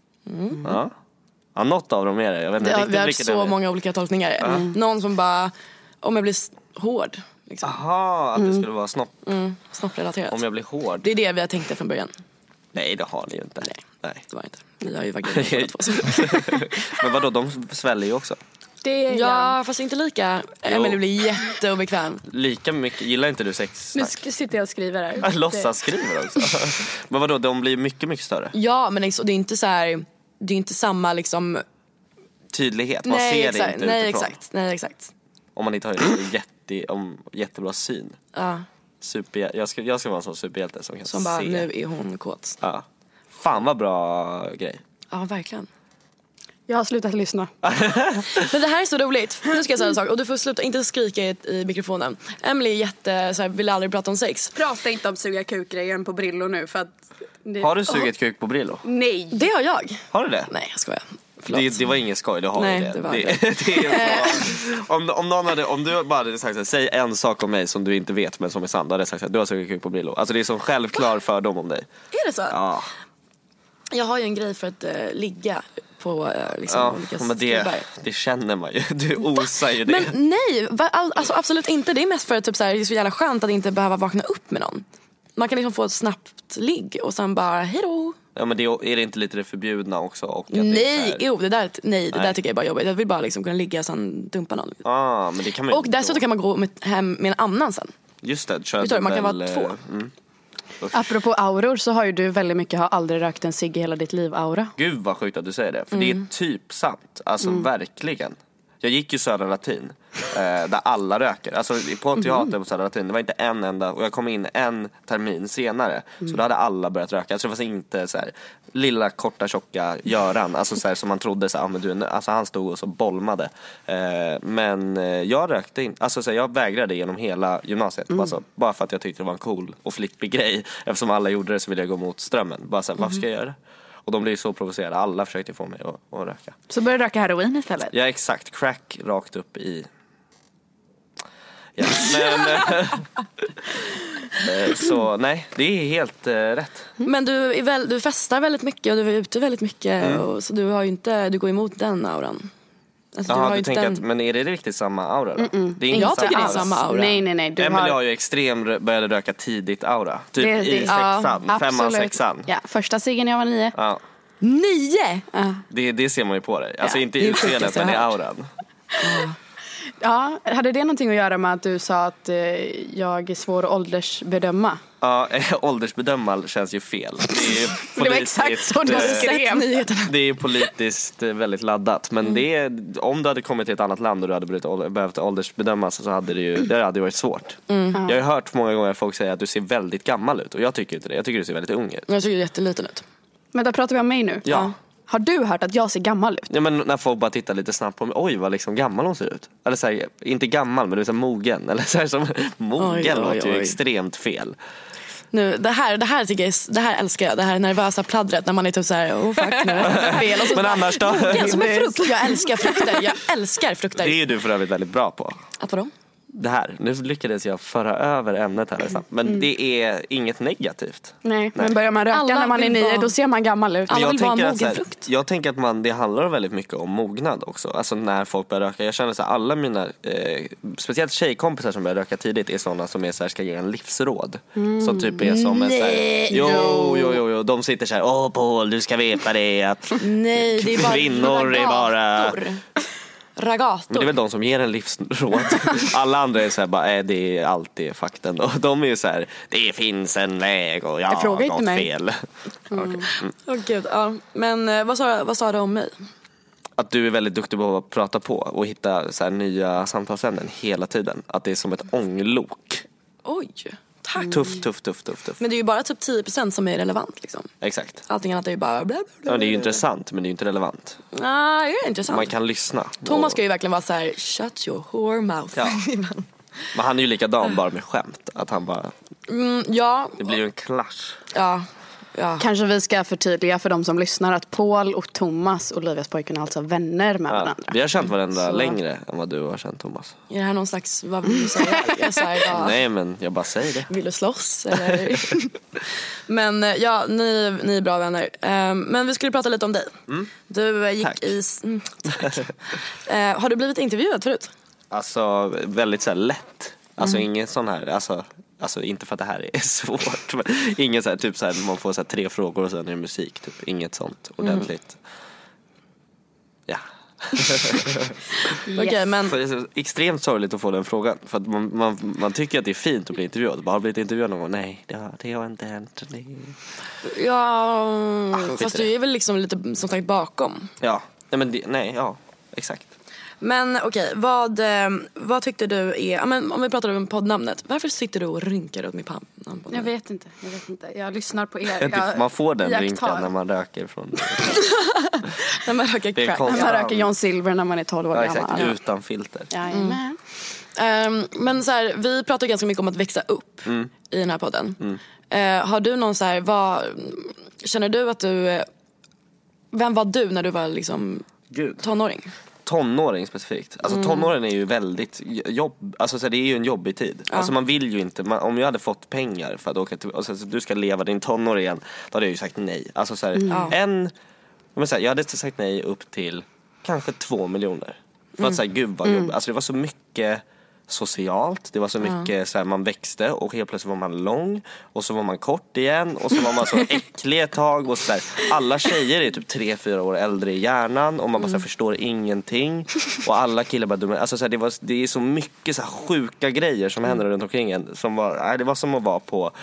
Ja, något av dem är det. Jag vet inte riktigt vi har vilket så många olika tolkningar. Någon som bara, om jag blir hård. Liksom. Aha, att det skulle vara snopprelaterat. Om jag blir hård. Det är det vi har tänkt från början. Nej, det har ni ju inte. Nej, det var inte. Ni har ju vagina. Men vadå, de sväller ju också. Ja, fast inte lika. Emelie blir jätteobekväm. Lika mycket, gillar inte du sex? Nu sitter jag och skriver här. Jag låtsas skriver också. Men vadå, de blir mycket, mycket större. Ja, men det är inte så här. Det är inte samma liksom tydlighet, man ser det inte utifrån. Nej, exakt. Om man inte har jättebra syn. Ja. Jag ska vara en sån superhjälte som kan som bara, nu är hon kåt. Ja. Fan vad bra grej. Ja, verkligen. Jag har slutat lyssna. Men det här är så roligt. Nu ska jag säga en sak. Och du får sluta inte skrika i mikrofonen. Emelie är vill aldrig prata om sex. Prata inte om suga kuk-grejen på Brillo nu för att Har du sugit kuk på Brillo? Nej. Det har jag. Har du det? Nej, jag skojar. Det var ingen skoj, det har nej, det. Det var det. Om du bara hade sagt så här, säg en sak om mig som du inte vet men som är sann, då hade jag sagt att du har sugit kuk på Brillo. Alltså det är som självklar fördom om dig. Är det så? Ja. Jag har ju en grej för att ligga på liksom olika men det känner man ju. Du osar ju det. Men nej, alltså absolut inte. Det är mest för att typ, så här, det är så jävla skönt att inte behöva vakna upp med någon. Man kan liksom få ett snabbt ligg och sen bara hejdå. Ja, men är det inte lite det förbjudna också? Och att nej, det där tycker jag är bara jobbigt. Jag vill bara liksom kunna ligga och sen dumpa någon. Men det kan man och dessutom kan man gå hem med en annan sen. Just det, man kan vara två. Apropå auror så har ju du väldigt mycket, har aldrig rökt en cigg i hela ditt liv aura. Gud vad sjukt att du säger det. För det är typ sant. Alltså verkligen. Jag gick ju Södra Latin där alla röker. Alltså på teater på Södra Latin. Det var inte en enda. Och jag kom in en termin senare. Så då hade alla börjat röka. Alltså det var inte så här lilla korta tjocka Göran. Alltså så här, som man trodde så här, men alltså han stod och så bolmade. Men jag rökte inte. Alltså så här, jag vägrade genom hela gymnasiet. Alltså, bara för att jag tyckte det var en cool och flippig grej. Eftersom alla gjorde det så ville jag gå mot strömmen. Bara så här, varför ska jag göra det? Och de blev så provocerade. Alla försökte få mig att röka. Så började du röka heroin istället? Ja, exakt. Crack rakt upp i... Ja, men... så nej, det är helt rätt. Men du festar väldigt mycket och du är ute väldigt mycket. Och, så du har ju inte... Du går emot den auran. Alltså, du tänker att, men är det riktigt samma aura då? Det är inte jag tycker det är samma aura. Nej. Emelie har ju började röka tidigt aura. Typ i sexan, 5:an, 6:an. Ja, första ciggen jag var 9. Ja. 9? Det ser man ju på dig. Alltså inte i utseendet men i auran. Ja, hade det någonting att göra med att du sa att jag är svår att åldersbedöma? Ja, åldersbedömma känns ju fel. Det var exakt så du skrev. Det är politiskt väldigt laddat. Men om du hade kommit till ett annat land och du hade behövt åldersbedömas så hade det hade varit svårt. Jag har ju hört många gånger folk säga att du ser väldigt gammal ut. Och jag tycker inte det. Jag tycker du ser väldigt ung ut. Jag tycker jätteliten ut. Men då pratar vi om mig nu. Ja. Har du hört att jag ser gammal ut? Ja, men när folk bara tittar lite snabbt på mig. Oj, vad liksom gammal hon ser ut. Eller så här, inte gammal, men du är så mogen. Eller så här, som mogen låter ju extremt fel. Nu, det här tycker jag, det här älskar jag. Det här nervösa pladdret när man är typ så här, oh fuck, nu är fel. Och så men annars då? Mogen som en frukt. Jag älskar frukter. Det är ju du för övrigt väldigt bra på. Att vadå? det här, nu lyckades jag föra över ämnet här nästan. Men det är inget negativt. Nej, men börjar man röka när man är 9, då ser man gammal ut. Alla vill vara mogen frukt. Jag tänker att det handlar väldigt mycket om mognad också. Alltså när folk börjar röka. Jag känner så här, alla mina speciellt tjejkompisar som börjar röka tidigt är sådana som är så här, ska ge en livsråd. Som typ är som en så här, jo, de sitter så här, Paul, du ska veta det att nej, det är bara kvinnor är bara ragator. Men det är väl de som ger en livsråd. Alla andra är så här bara, det är alltid fakten. Och de är ju så här, det finns en väg och jag har gått fel. Gud, ja. Men vad sa du om mig? Att du är väldigt duktig på att prata på och hitta så här nya samtalsämnen hela tiden. Att det är som ett ånglok. Oj, tack. Tuff. Men det är ju bara typ 10% som är relevant liksom. Exakt. Allting annat är ju bara bla, bla, bla. Ja, det är ju intressant, men det är ju inte relevant. Nej, det är intressant. Man kan lyssna. Thomas ska ju verkligen vara så här: shut your whore mouth. Ja. Men han är ju likadan bara med skämt. Att han bara det blir ju en clash. Ja. Kanske vi ska förtydliga för de som lyssnar att Paul och Thomas, Olivias pojken, är alltså vänner med varandra. Vi har känt varandra längre än vad du har känt, Thomas. Är det här någon slags, vad vill du säga? Jag säger, nej, men jag bara säger det. Vill du slåss? Eller? Men ja, ni är bra vänner. Men vi skulle prata lite om dig. Du gick tack. Tack. Har du blivit intervjuad förut? Alltså, väldigt så här lätt. Alltså ingen sån här, alltså inte för att det här är svårt, men ingen så här, typ så här, man får så här 3 frågor och sen är det musik, typ inget sånt ordentligt. Ja. Okej, men det är så extremt sorgligt att få den frågan, för att man tycker att det är fint att bli intervjuad. Bara har blivit intervjuad någon gång? Nej, det har inte hänt. Ja, fast du är väl liksom lite som sagt bakom. Ja, exakt. Men okej, vad tyckte du är, men om vi pratar om poddnamnet, varför sitter du och rynkar åt min panna? Jag vet inte. Jag lyssnar på er. Man får den rynkan när man röker från när man röker crack. När man röker John Silver när man är 12 år gammal. Exakt, utan filter. Men så här, vi pratar ganska mycket om att växa upp i den här podden. Har du någon så här, känner du att du, vem var du när du var liksom tonåring? Tonåring specifikt. Alltså tonåren är ju väldigt alltså så det är ju en jobbig tid. Alltså man vill ju inte, om jag hade fått pengar för att åka till, och så du ska leva din tonår igen, då hade jag ju sagt nej. Alltså så här, jag hade sagt nej upp till kanske 2 miljoner. För att säga gud vad jobbigt. Alltså det var så mycket socialt, det var så mycket så här, man växte och helt plötsligt var man lång och så var man kort igen och så var man så äcklig ett tag och så där. Alla tjejer är typ 3-4 år äldre i hjärnan och man bara så här, förstår ingenting och alla killar bara dumma. Alltså så här, det är så mycket så här sjuka grejer som händer runt omkring en som var, det var som att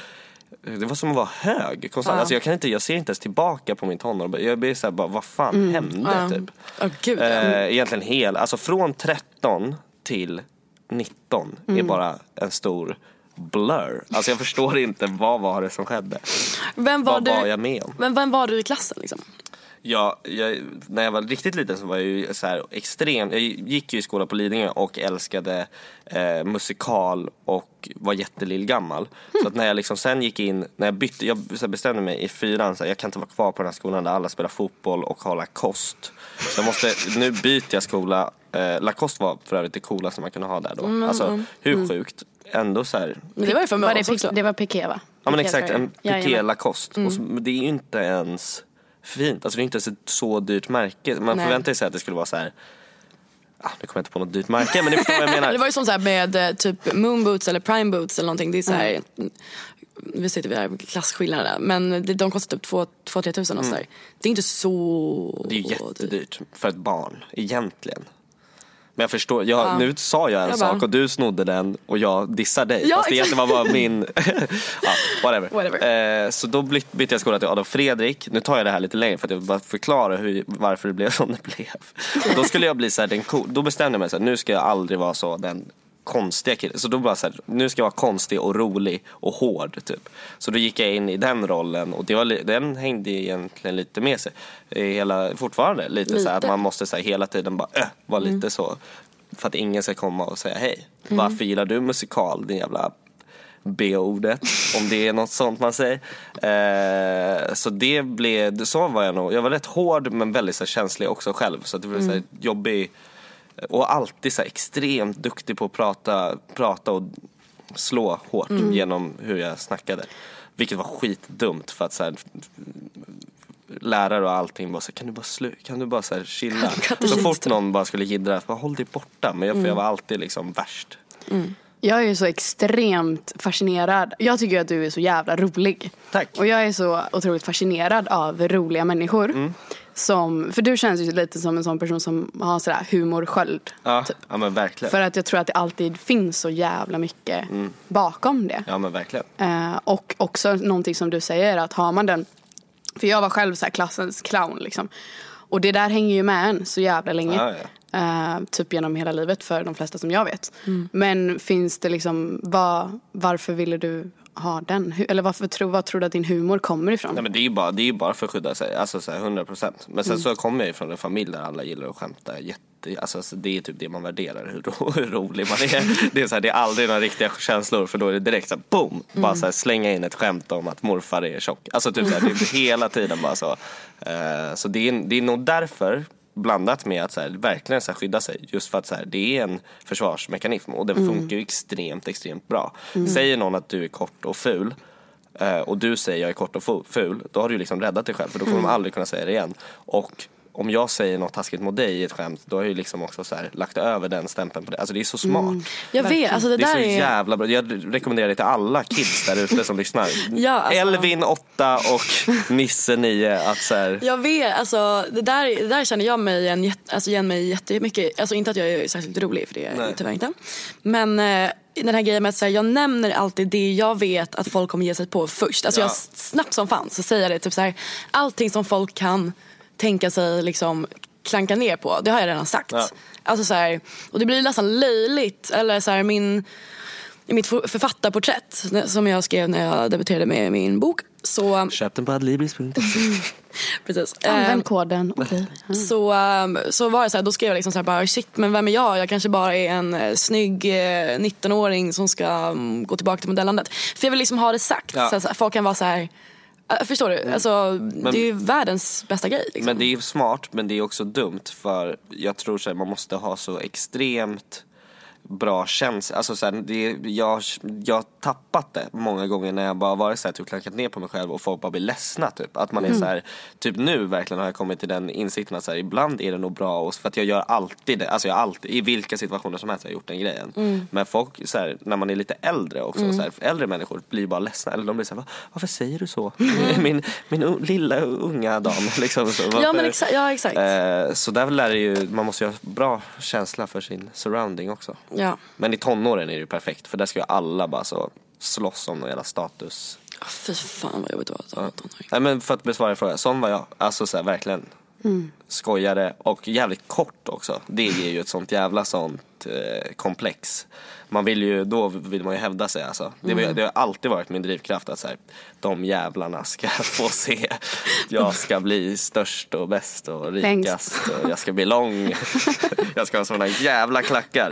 vara hög konstant. Alltså jag ser inte ens tillbaka på min tonår. Jag blir så här, bara vad fan hände typ. Egentligen alltså från 13 till 19 är bara en stor blur. Alltså jag förstår inte vad var det som skedde. Vad var jag med om? Vem var du i klassen liksom? När jag var riktigt liten så var jag ju så här extrem. Jag gick ju i skola på Lidingö och älskade musikal och var jättelillgammal. Så att när jag liksom sen gick in, när jag bytte, jag bestämde mig i 4:an så jag kan inte vara kvar på den här skolan där alla spelar fotboll och har Lacoste. Så nu byter jag skola. Lacoste var för övrigt det coolaste man kunde ha där då. Alltså hur sjukt. Ändå så här. Men det var ju för mig också. Det var piké, va? Ja men exakt, en piké Lacoste. Och det är ju inte ens fint. Alltså det är inte ens ett så dyrt märke. Man förväntar sig att det skulle vara så här. Nu kommer jag inte på något dyrt märke, men det förstår vad jag menar. Det var ju som så här med typ Moon Boots eller Prime Boots eller någonting. Det är så här, vi sitter vid här klasskillnaderna, men de kostar typ 2-3 tusen och så där. Det är inte så. Det är ju jättedyrt för ett barn egentligen. Men jag förstår, nu sa jag en sak och du snodde den och jag dissar dig. Fast det egentligen var bara min whatever. Så då bytte jag skola till Adolf Fredrik. Nu tar jag det här lite längre för att jag bara förklara varför det blev som det blev. Då skulle jag bli så här, då bestämde jag mig så här, nu ska jag aldrig vara så den konstiga killen. Så då bara så här, nu ska jag vara konstig och rolig och hård typ. Så då gick jag in i den rollen och den hängde egentligen lite med sig. Fortfarande lite så här, att man måste så här, hela tiden bara vara lite så, för att ingen ska komma och säga hej. Varför gillar du musikal, din jävla B-ordet, om det är något sånt man säger. Så var jag nog. Jag var rätt hård men väldigt så här, känslig också själv. Så att det blev så här, jobbig Och alltid så här extremt duktig på att prata och slå hårt genom hur jag snackade. Vilket var skitdumt för att så här, lärare och allting bara så här, kan du bara så här chilla. Så fort någon bara skulle jiddra, bara håll dig borta. Men jag var alltid liksom värst. Jag är så extremt fascinerad. Jag tycker att du är så jävla rolig. Tack. Och jag är så otroligt fascinerad av roliga människor. För du känns ju lite som en sån person som har sådär humorsköld. Ja, typ. Ja men verkligen. För att jag tror att det alltid finns så jävla mycket bakom det. Ja men verkligen. Och också någonting som du säger, att har man den. För jag var själv så här klassens clown liksom. Och det där hänger ju med en så jävla länge. Ja. Typ genom hela livet för de flesta som jag vet. Men finns det liksom, varför ville du ha den? Eller vad tror du att din humor kommer ifrån? Nej men det är ju bara för att skydda sig. Alltså så här 100%. Men sen så kommer jag ifrån en familj där alla gillar att skämta alltså det är typ det man värderar, hur rolig man är. Det är så här, det är aldrig några riktiga känslor, för då är det direkt så här, boom, bara så här, slänga in ett skämt om att morfar är tjock. Alltså typ så här, det är hela tiden bara så. Så det är nog därför, blandat med att så här, verkligen så här, skydda sig. Just för att så här, det är en försvarsmekanism. Och den funkar ju extremt bra. Säger någon att du är kort och ful, och du säger jag är kort och ful, då har du liksom räddat dig själv. För då kommer de aldrig kunna säga det igen. Och om jag säger något taskigt mot dig i ett skämt, då har jag ju liksom också så här, lagt över den stämpeln på det. Alltså det är så smart. Jag vet, alltså det där är så jävla bra. Jag rekommenderar det till alla kids där ute som lyssnar. Ja, alltså... Elvin 8 och Nisse 9 att så här... Jag vet, alltså det där känner jag mig igen mig jättemycket. Alltså inte att jag är särskilt rolig, för det är tyvärr inte. Men den här grejen med att säga, jag nämner alltid det jag vet att folk kommer ge sig på först. Alltså jag snabbt som fan så säger jag det typ så här, allting som folk kan tänka sig liksom klanka ner på, det har jag redan sagt. Alltså så här, och det blir nästan löjligt. Eller så här, i mitt författarporträtt som jag skrev när jag debuterade med min bok, så köp den på adlibris.se. Precis. Använd koden. Okay. Så var det så här, då skrev jag liksom så här bara, shit, men vem är jag? Jag kanske bara är en snygg 19-åring som ska gå tillbaka till modellandet. För jag vill liksom ha det sagt. Så att folk kan vara så här, förstår du? Alltså, det är ju världens bästa grej liksom. Men det är ju smart, men det är också dumt. För jag tror att man måste ha så extremt bra känsla. Alltså, så här, jag har tappat det många gånger när jag bara varit så här, typ klankat ner på mig själv och folk bara blir ledsna typ. Att man är så här, typ nu verkligen har jag kommit till den insikten att så här, ibland är det nog bra, och för att jag gör alltid det. Alltså jag alltid, i vilka situationer som helst har jag gjort den grejen. Men folk så här, när man är lite äldre också, så här, äldre människor blir bara ledsna. Eller de blir så här, varför säger du så? min lilla unga dam liksom, så, ja men exakt. Så där lär det ju, man måste ju ha bra känsla för sin surrounding också. Ja. Men i tonåren är det ju perfekt, för där ska ju alla bara så slåss om någon jävla status. Fy fan vad jobbigt det var. Nej, men för att besvara frågan, sån var jag. Alltså så här, verkligen skojade och jävligt kort också. Det ger ju ett sånt jävla komplex. Då vill man ju hävda sig alltså. Det har alltid varit min drivkraft att så här, de jävlarna ska få se. Jag ska bli störst och bäst och rikast och jag ska bli lång. Jag ska ha sådana jävla klackar.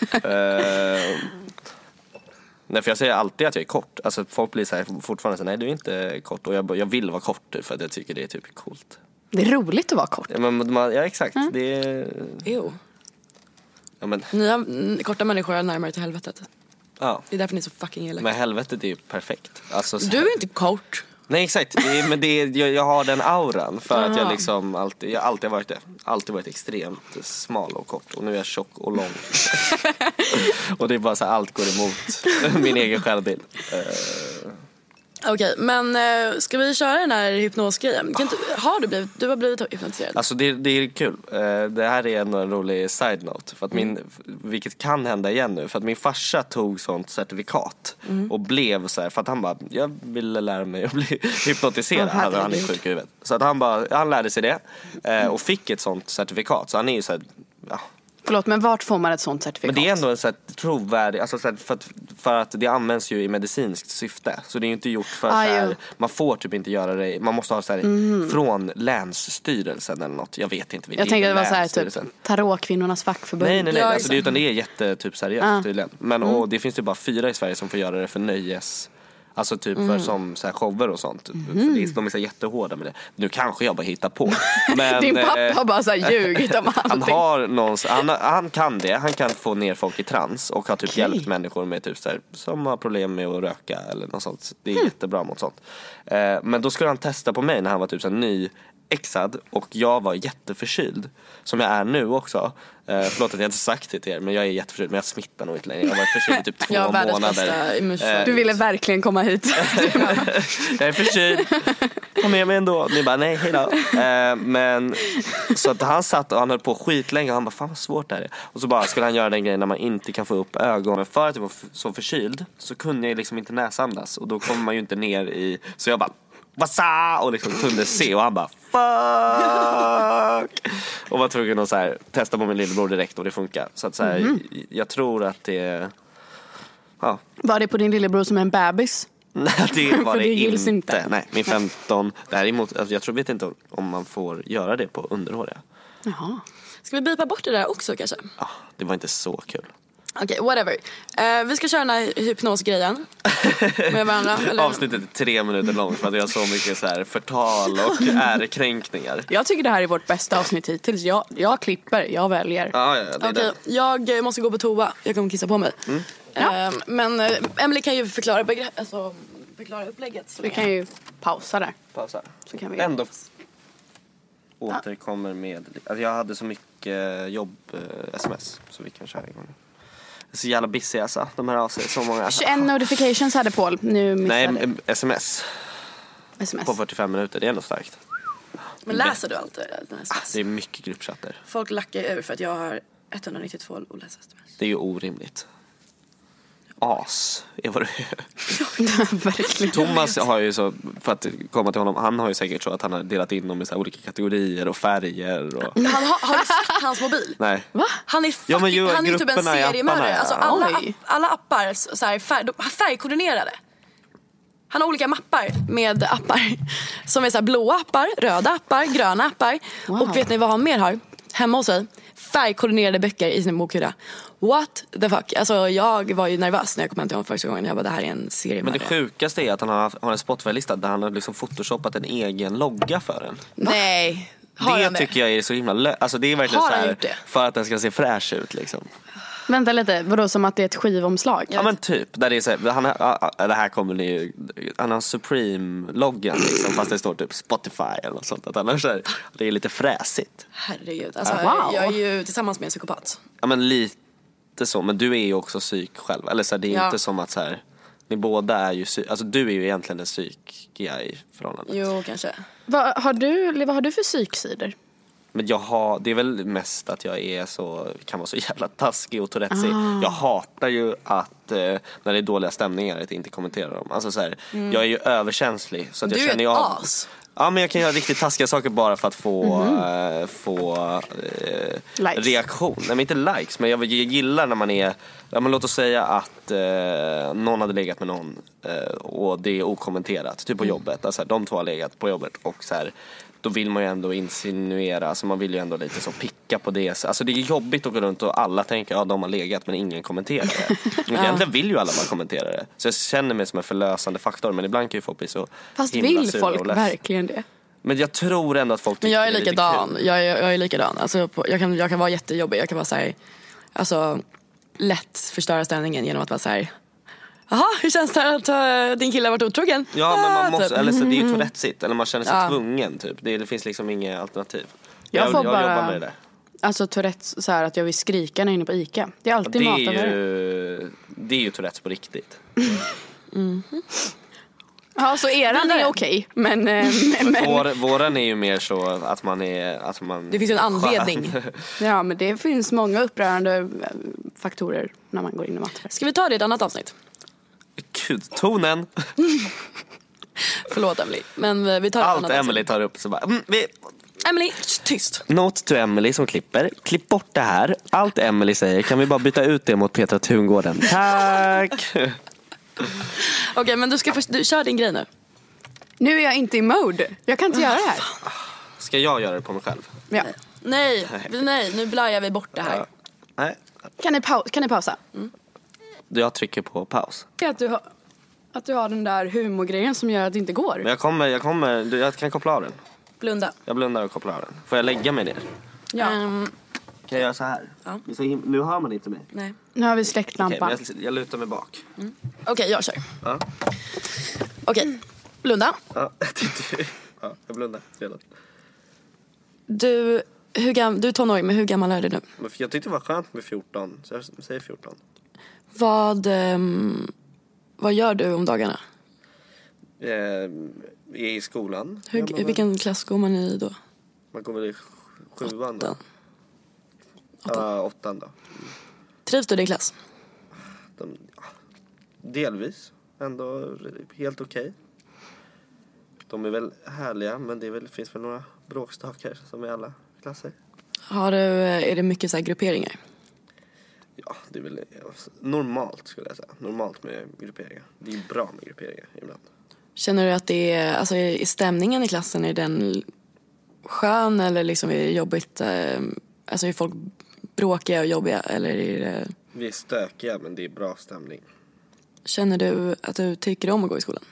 Nej, för jag säger alltid att jag är kort. Alltså folk blir så här, fortfarande så nej, du är inte kort. Och jag vill vara kort för att jag tycker det är typ coolt. Det är roligt att vara kort. Ja, exakt. Det är... Jo. Ja, men... Korta människor är närmare till helvetet. Ja. Det är därför ni är så fucking elaka. Men helvetet är ju perfekt. Alltså, du är inte kort. Nej, exakt. Men jag har den auran. För att jag liksom alltid har varit det. Alltid varit extremt smal och kort. Och nu är jag tjock och lång. Och det är bara så här, allt går emot min egen självbild. Okej, men ska vi köra den här hypnosgrejen? Du har blivit hypnotiserad? Alltså det är kul. Det här är en rolig side-note. För att vilket kan hända igen nu. För att min farsa tog sånt certifikat. Och blev så här, för att han bara, jag ville lära mig att bli hypnotiserad. Han är sjuk i huvudet. Så att han lärde sig det. Och fick ett sånt certifikat. Så han är ju så här, ja. Förlåt, men vart får man ett sånt certifikat? Men det är ändå så här trovärdigt, alltså så här, för att det används ju i medicinskt syfte. Så det är ju inte gjort för så här, man får typ inte göra det. Man måste ha så här från länsstyrelsen eller något. Jag vet inte. Jag tänkte det var så här typ tarotkvinnornas fackförbund. Nej, alltså det, utan det är jätte typ seriöst tydligen. Men och det finns ju bara 4 i Sverige som får göra det för nöjes. Alltså typ för som så här shower och sånt. För de är så jättehårda med det. Nu kanske jag bara hittar på. Men, din pappa har bara så här ljugit om allting. Han kan det. Han kan få ner folk i trans och har typ hjälpt människor med typ så här, som har problem med att röka eller något sånt. Det är jättebra mot sånt. Men då skulle han testa på mig när han var typ så här ny exad och jag var jätteförkyld som jag är nu också. Förlåt att jag inte sagt det till er, men jag är jätteförkyld, men jag smittar nog inte längre. Jag var förkyld i typ 2 månader. Du ville verkligen komma hit. Jag är förkyld. Kom med mig ändå. Ni bara nej, hejdå. Men så att han satt och han höll på skitlänge och han bara fan vad svårt det här är. Och så bara skulle han göra den grejen när man inte kan få upp ögonen. För att jag var så förkyld så kunde jag liksom inte näsandas och då kommer man ju inte ner i, så jag bara Vassa! Och liksom kunde se och han bara fuck! Och var tvungen att så här, testa på min lillebror direkt och det funkar. Så att så här, jag tror att det... Ja. Var det på din lillebror som är en bebis? Nej, det var det inte. Nej, min 15. Däremot, alltså, jag vet inte om man får göra det på underhåriga. Jaha. Ska vi bipa bort det där också kanske? Ja, det var inte så kul. Okej, whatever. Vi ska köra den här hypnosgrejen med varandra. Eller? Avsnittet är 3 minuter långt för att det är så mycket så här förtal och ärekränkningar. Jag tycker det här är vårt bästa avsnitt hittills. Jag klipper, jag väljer. Okej, jag måste gå på toa. Jag kommer kissa på mig. Men Emily kan ju förklara förklara upplägget. Så vi kan ju pausa där. Så kan vi ändå återkommer med... Alltså jag hade så mycket jobb-sms så vi kan köra igång. Så jävla busy alltså. De här avsnitt så många. 21 notifications hade Paul. Nu missade. Nej, sms. På 45 minuter, det är ändå starkt. Men läser du allt? Det är mycket gruppchatter. Folk lackar ur för att jag har 192 olästa sms. Det är ju orimligt. As är vad du är. Verkligen. Thomas har ju så, för att komma till honom, han har ju säkert så att han har delat in dem i så här olika kategorier och färger och... Har du sett hans mobil? Nej. Va? Han är han är typ en seriemördare. Alltså alla appar så här färgkoordinerade. Han har olika mappar med appar som är så här blåa appar, röda appar, gröna appar. Wow. Och vet ni vad han mer har? Hemma hos sig. Färgkoordinerade böcker i sin bokhydda. What the fuck? Alltså jag var ju nervös när jag kom hem till honom första gången. Jag bara, det här är en serie. Men det sjukaste är att han har en Spotify-lista där han har liksom photoshopat en egen logga för den. Nej. Det tycker jag är så himla alltså det är verkligen så här för att den ska se fräsch ut liksom. Vänta lite, vadå som att det är ett skivomslag? Ja men typ, där det är så här, det här kommer ni ju, han har Supreme-loggan liksom, fast det står typ Spotify eller något sånt. Att annars är det är lite fräsigt. Herregud, alltså jag är ju tillsammans med en psykopat. Ja men lite så, men du är ju också psyk själv. Eller så här, det är inte som att så här, ni båda är ju alltså du är ju egentligen den psykiga i förhållandet. Jo, kanske. Vad har du för psyksidor? Men det är väl mest att jag kan vara så jävla taskig och tourettesig. Jag hatar ju att när det är dåliga stämningar att inte kommentera dem. Alltså så här, jag är ju överkänslig så att jag känner ett as. Ja, men jag kan göra riktigt taskiga saker bara för att få reaktion. Nej, men inte likes, men jag gillar när man är... Ja, men låt oss säga att någon hade legat med någon och det är okommenterat. Typ på jobbet. Alltså, de två har legat på jobbet och så här... Då vill man ju ändå insinuera, alltså man vill ju ändå lite så picka på det. Alltså det är jobbigt att gå runt och alla tänker de har legat men ingen kommenterar det. Men egentligen vill ju alla bara kommentera det. Så jag känner mig som en förlösande faktor, men ibland kan ju folk bli så fast vill folk verkligen det? Men jag tror ändå att folk tycker jag är likadan. Jag är likadan. Alltså jag kan vara jättejobbig. Jag kan vara så här, alltså lätt förstöra stämningen genom att vara så här. Jaha, hur känns det att din kille har varit otrogen? Ja, men man måste, eller så det är ju tourettesigt. Eller man känner sig tvungen typ. Det finns liksom inga alternativ. Jag jobbar med det där. Alltså Tourettes så här att jag vill skrika när jag är inne på Ica. Det är alltid mataffärer. Det är ju Tourettes på riktigt. Ja, så eran är okej. Men våran är ju mer så att man det finns ju en anledning. Ja, men det finns många upprörande faktorer när man går in i mataffärer. Ska vi ta det i ett annat avsnitt? Gud, tonen. Förlåt Emily, men vi tar allt Emily tar upp så bara Emily, tyst. Note to Emily som klipper. Klipp bort det här. Allt Emily säger, kan vi bara byta ut det mot Petra Tungården? Tack. Okej, men du kör din grej nu. Nu är jag inte i mode. Jag kan inte göra det här. Ska jag göra det på mig själv? Ja. Nej, nu blajar vi bort det här. Nej. Kan ni pausa? Jag trycker på paus. Att du har... Att du har den där humorgrejen som gör att det inte går. Men jag kan koppla av den. Blunda. Jag blundar och kopplar av den. Får jag lägga mig ner? Ja. Kan jag göra så här? Ja. Nu hör man inte mig. Nej. Nu har vi släckt lampan. Okej, jag lutar mig bak. Okej, jag kör. Ja. Okej, blunda. Ja, jag blundar redan. Du är tonåring, men hur gammal är du nu? Jag tyckte det var skönt med 14, så jag säger 14. Vad gör du om dagarna? I skolan. Vilken klass går man i då? Man går väl i 7:an då. 8:an då. Trivs du i din klass? Delvis. Ändå helt okej. De är väl härliga, men finns väl några bråkstakar som i alla klasser. Är det mycket så här grupperingar? Ja, det är väl normalt skulle jag säga. Normalt med grupperingar. Det är bra med grupperingar ibland. Känner du att det är, alltså är stämningen i klassen, är den skön eller liksom är det jobbigt? Alltså är folk bråkiga och jobbiga eller är det... Vi är stökiga, men det är bra stämning. Känner du att du tycker om att gå i skolan?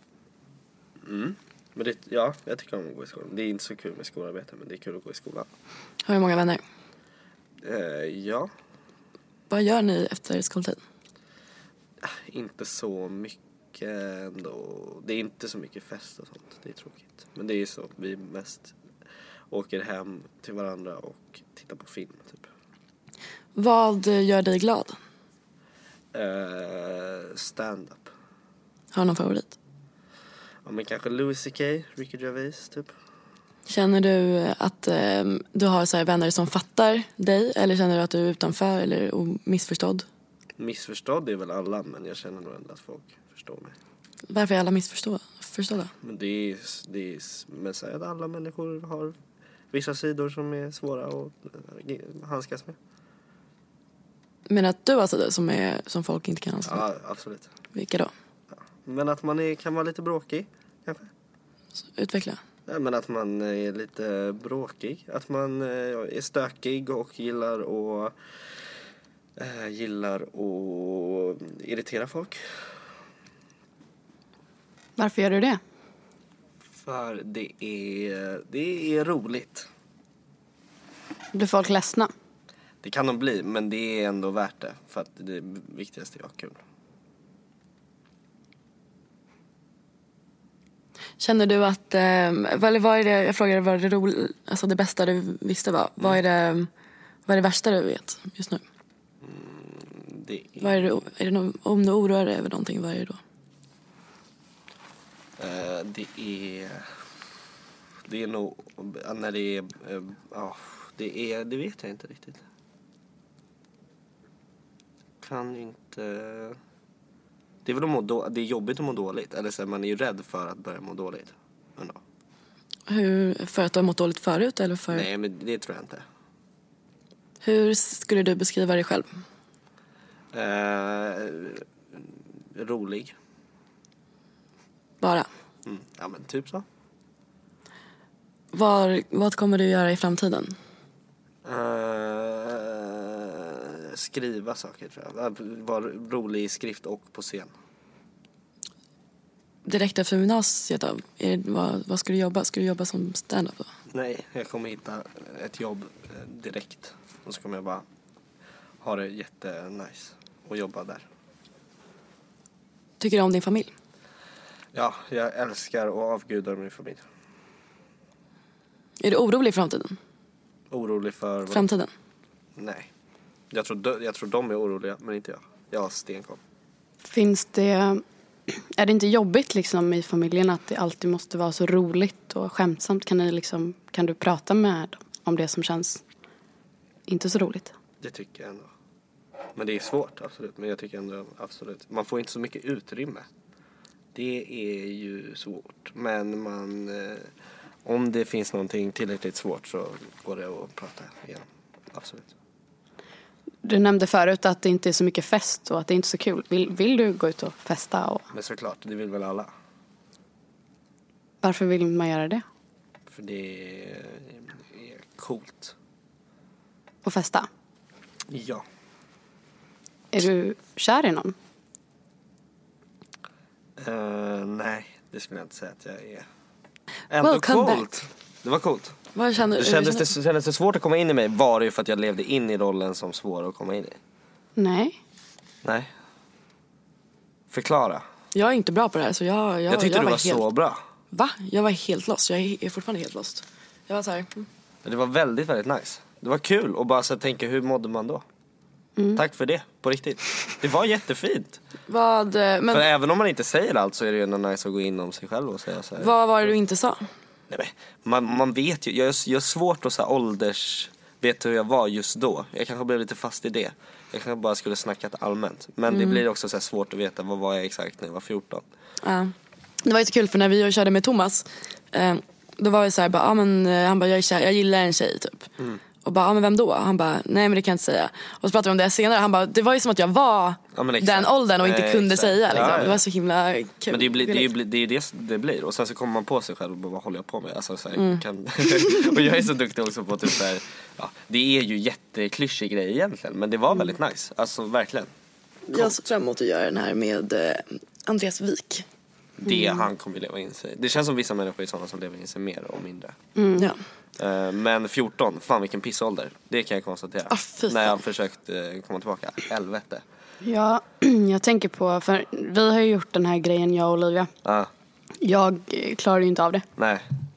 Men jag tycker om att gå i skolan. Det är inte så kul med skolarbete, men det är kul att gå i skolan. Har du många vänner? Ja. Vad gör ni efter skoltid? Inte så mycket ändå. Det är inte så mycket fest och sånt. Det är tråkigt. Men det är så. Vi mest åker hem till varandra och tittar på film typ. Vad gör dig glad? Stand-up. Har du någon favorit? Ja, men kanske Louis CK, Ricky Gervais typ. Känner du att du har så här vänner som fattar dig? Eller känner du att du är utanför eller missförstådd? Missförstådd är väl alla, men jag känner nog ändå att folk förstår mig. Varför är alla missförstådda? Men men så att alla människor har vissa sidor som är svåra att handskas med. Men att du har sidor som folk inte kan handskas med? Ja, absolut. Vilka då? Ja. Men att man kan vara lite bråkig, kanske. Utveckla. Ja, men att man är lite bråkig. Att man är stökig och gillar att irritera folk. Varför gör du det? För det är roligt. Blir folk ledsna? Det kan de bli, men det är ändå värt det. För att det viktigaste är att ha kul. Känner du att, vad är det, jag frågade vad det bästa du visste var. Vad är det värsta du vet just nu? Om du oroar dig över någonting, vad är det då? Det är nog när det vet jag inte riktigt. Kan inte. Det är väl det är jobbigt att må dåligt, eller så man är ju rädd för att börja må dåligt. För att du har mått dåligt förut eller för? Nej, men det tror jag inte. Hur skulle du beskriva dig själv? Rolig. Bara? Ja, men typ så. Vad kommer du göra i framtiden? Skriva saker tror jag. Vara rolig i skrift och på scen. Direkt efter gymnasiet då? Vad ska du jobba? Ska du jobba som stand-up då? Nej, jag kommer hitta ett jobb direkt. Och så kommer jag bara ha det jättenice och jobba där. Tycker du om din familj? Ja, jag älskar och avgudar min familj. Är du orolig för framtiden? Orolig för framtiden? Nej. Jag tror de är oroliga, men inte jag. Jag har stenkoll. Är det inte jobbigt liksom i familjen att det alltid måste vara så roligt och skämtsamt? Kan du prata med dem om det som känns inte så roligt? Det tycker jag ändå. Men det är svårt, absolut. Men jag tycker ändå absolut. Man får inte så mycket utrymme. Det är ju svårt. Men om det finns någonting tillräckligt svårt så går det att prata igenom. Absolut. Du nämnde förut att det inte är så mycket fest och att det inte är så kul. Vill du gå ut och festa? Men såklart, det vill väl alla. Varför vill man göra det? För det är coolt. Och festa? Ja. Är du kär i någon? Nej, det skulle jag inte säga att jag är. Ändå Welcome coolt. back. Det var coolt. Vad känner Kändes det svårt att komma in i mig? Var det ju för att jag levde in i rollen som svår att komma in i? Nej. Förklara. Jag är inte bra på det här så jag tyckte du var helt... så bra. Va? Jag var helt lost. Jag är fortfarande helt lost. Jag var så här. Det var väldigt, väldigt nice. Det var kul och bara så tänka, hur mådde man då? Tack för det, på riktigt. Det var jättefint. Men för även om man inte säger allt så är det ju ändå nice att gå in om sig själv och säga så här. Vad var det du inte sa? Nej, men man vet ju, jag är svårt att så här vet hur jag var just då. Jag kanske blev lite fast i det. Jag kanske bara skulle snackat allmänt. Men det blir också så här svårt att veta vad var jag exakt när jag var 14. Ja. Det var ju så kul för när vi körde med Thomas, då var vi så här, han bara, jag gillar en tjej typ. Och bara, men vem då? Han bara, nej men det kan jag inte säga. Och så pratade vi om det senare. Han bara, det var ju som att jag var den åldern och inte kunde säga liksom. Ja. Det var så himla kul. Men det är ju det blir. Och sen så kommer man på sig själv och bara, vad håller jag på med? Alltså, så här, och jag är så duktig också på typ så här, det är ju jätteklyschig grej egentligen. Men det var väldigt nice, alltså verkligen. Jag ser fram emot att göra den här med Andreas Wik. Han kommer leva in sig. Det känns som vissa människor är sådana som lever in sig mer och mindre. Ja. Men 14, fan vilken pissålder. Det kan jag konstatera. När jag försökt komma tillbaka. Helvete. Ja, jag tänker på, för vi har ju gjort den här grejen, jag och Olivia. Jag klarar ju inte av det. Nej.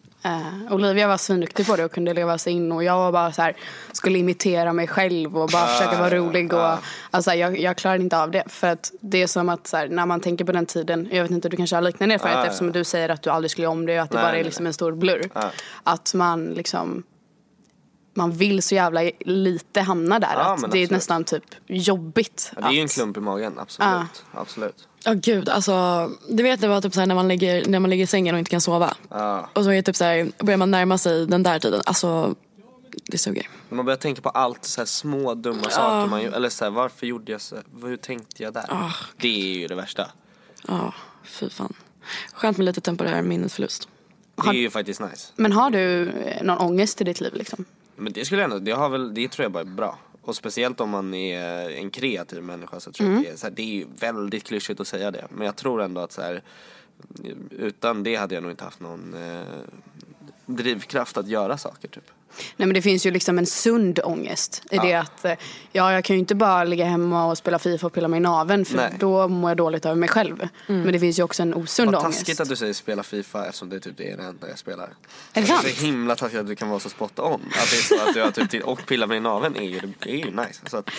Olivia var svinduktig på det och kunde leva sig in. Och jag var bara så här, skulle imitera mig själv och bara försöka vara rolig. Och, alltså, jag klarade inte av det. För att det är som att så här, när man tänker på den tiden, jag vet inte, du kanske har liknande erfarenhet eftersom du säger att du aldrig skulle om det och att det bara är liksom en stor blurr. Att man liksom, man vill så jävla lite hamna där. Att det är nästan typ jobbigt. Det är ju en klump i magen, absolut. Absolut. Gud, alltså du vet det var typ så här när man ligger i sängen och inte kan sova. Och så är det typ så här, börjar man närma sig den där tiden. Alltså det suger. Man börjar tänka på allt så här små dumma saker man eller så här, varför gjorde jag så? Hur tänkte jag där? Det är ju det värsta. Fy fan. Skönt med lite temporär minnesförlust. Det är ju faktiskt nice. Men har du någon ångest i ditt liv liksom? Men det skulle jag ändå, det tror jag bara är bra. Och speciellt om man är en kreativ människa så tror jag det är ju väldigt klyschigt att säga det. Men jag tror ändå att så här, utan det hade jag nog inte haft någon drivkraft att göra saker typ. Nej, men det finns ju liksom en sund ångest i det att jag kan ju inte bara ligga hemma och spela FIFA och pilla mig i naveln för då mår jag dåligt över mig själv. Men det finns ju också en osund ångest. Vad taskigt att du säger spela FIFA eftersom det typ är det enda jag spelar. Är det sant? Det är så himla taskigt att du kan vara så spot on. Att det är så att du har typ och pilla mig i naveln är ju nice. Så att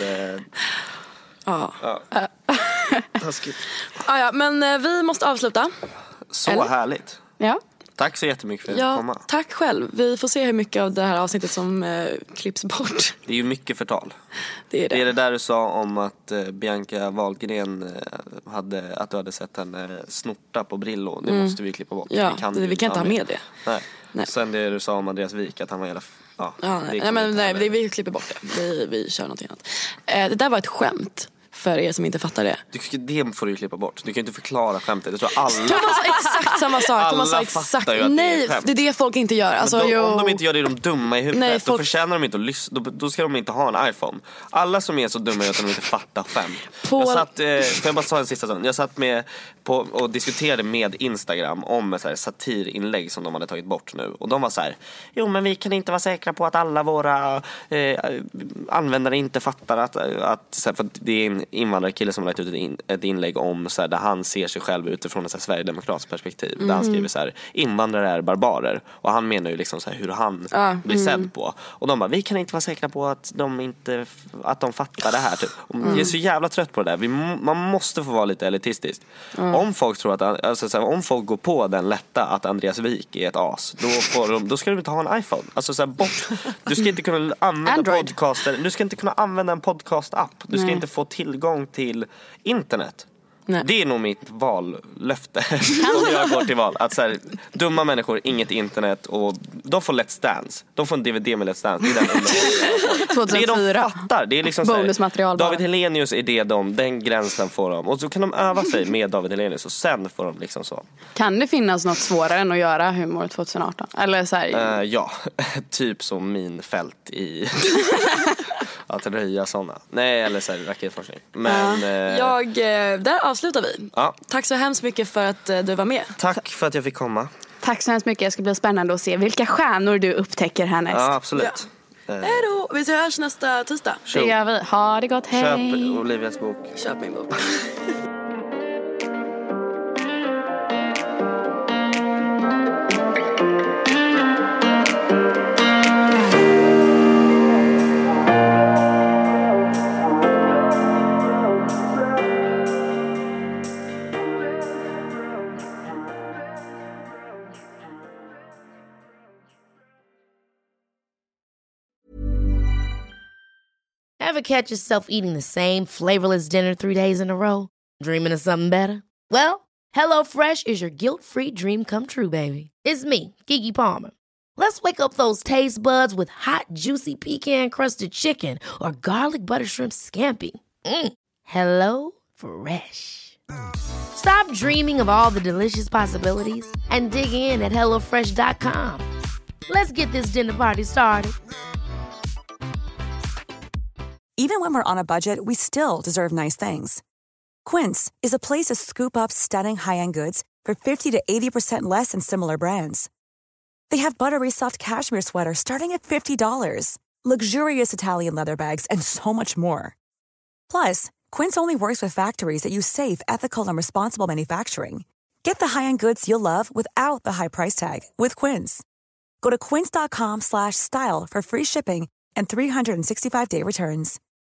taskigt. Men vi måste avsluta. Så härligt. Ja. Tack så jättemycket för att jag komma. Tack själv. Vi får se hur mycket av det här avsnittet som klipps bort. Det är ju mycket förtal. Det är det där du sa om att Bianca Wahlgren att du hade sett henne snorta på Brillo. Det måste vi klippa bort. Ja, vi kan inte ha med det. Nej. Sen det du sa om Andreas Wik, att han var vi klipper bort det. Vi kör någonting annat. Det där var ett skämt. För er som inte fattar det. Det får du klippa bort. Du kan inte förklara skämtet. Jag tror alla... Thomas sa exakt samma sak. Thomas sa exakt. Nej, det är det folk inte gör. Alltså, om de inte gör det är de dumma i huvudet. Då förtjänar de inte att lyssna. Då ska de inte ha en iPhone. Alla som är så dumma att de inte fattar skämt. Jag satt, får jag bara ta en sista sak. Jag satt med och diskuterade med Instagram om så här satirinlägg som de hade tagit bort nu. Och de var så här: jo men vi kan inte vara säkra på att alla våra användare inte fattar att så här, för det är en invandrarkille som har lagt ut ett inlägg om så här, där han ser sig själv utifrån ett så här Sverigedemokratiskt perspektiv. Där han skriver så här: invandrare är barbarer. Och han menar ju liksom så här, hur han blir sedd på. Och de bara, vi kan inte vara säkra på att de fattar det här typ. Jag är så jävla trött på det där. Man måste få vara lite elitistisk. Om folk tror att alltså, så här, om folk går på den lätta att Andreas Wik är ett as, då ska du inte ha en iPhone. Alltså så här, bort. Du ska inte kunna använda podcaster. Du ska inte kunna använda en podcast-app. Du ska inte få tillgång till internet. Nej. Det är nog mitt vallöfte om jag går till val. Att så här, dumma människor, inget internet. Och de får Let's Dance. De får en DVD med Let's Dance. Det är det de fattar. Det är liksom bonusmaterial. David Hellenius är det den gränsen får de. Och så kan de öva sig med David Hellenius. Och sen får de liksom så. Kan det finnas något svårare än att göra humor 2018? Eller så här... ja, typ som min fält i... Att röja sådana. Nej, eller så här, raketforskning. Men där avslutar vi. Ja. Tack så hemskt mycket för att du var med. Tack för att jag fick komma. Tack så hemskt mycket. Det ska bli spännande att se vilka stjärnor du upptäcker härnäst. Ja, absolut. Hej då. Vi hörs nästa tisdag. Det gör vi. Ha det gott. Hej. Köp Olivias bok. Köp min bok. Ever catch yourself eating the same flavorless dinner 3 days in a row? Dreaming of something better? Well, HelloFresh is your guilt-free dream come true, baby. It's me, Keke Palmer. Let's wake up those taste buds with hot, juicy pecan-crusted chicken or garlic butter shrimp scampi. Hello Fresh. Stop dreaming of all the delicious possibilities and dig in at HelloFresh.com. Let's get this dinner party started. Even when we're on a budget, we still deserve nice things. Quince is a place to scoop up stunning high-end goods for 50 to 80% less than similar brands. They have buttery soft cashmere sweaters starting at $50, luxurious Italian leather bags, and so much more. Plus, Quince only works with factories that use safe, ethical, and responsible manufacturing. Get the high-end goods you'll love without the high price tag with Quince. Go to quince.com/style for free shipping and 365-day returns.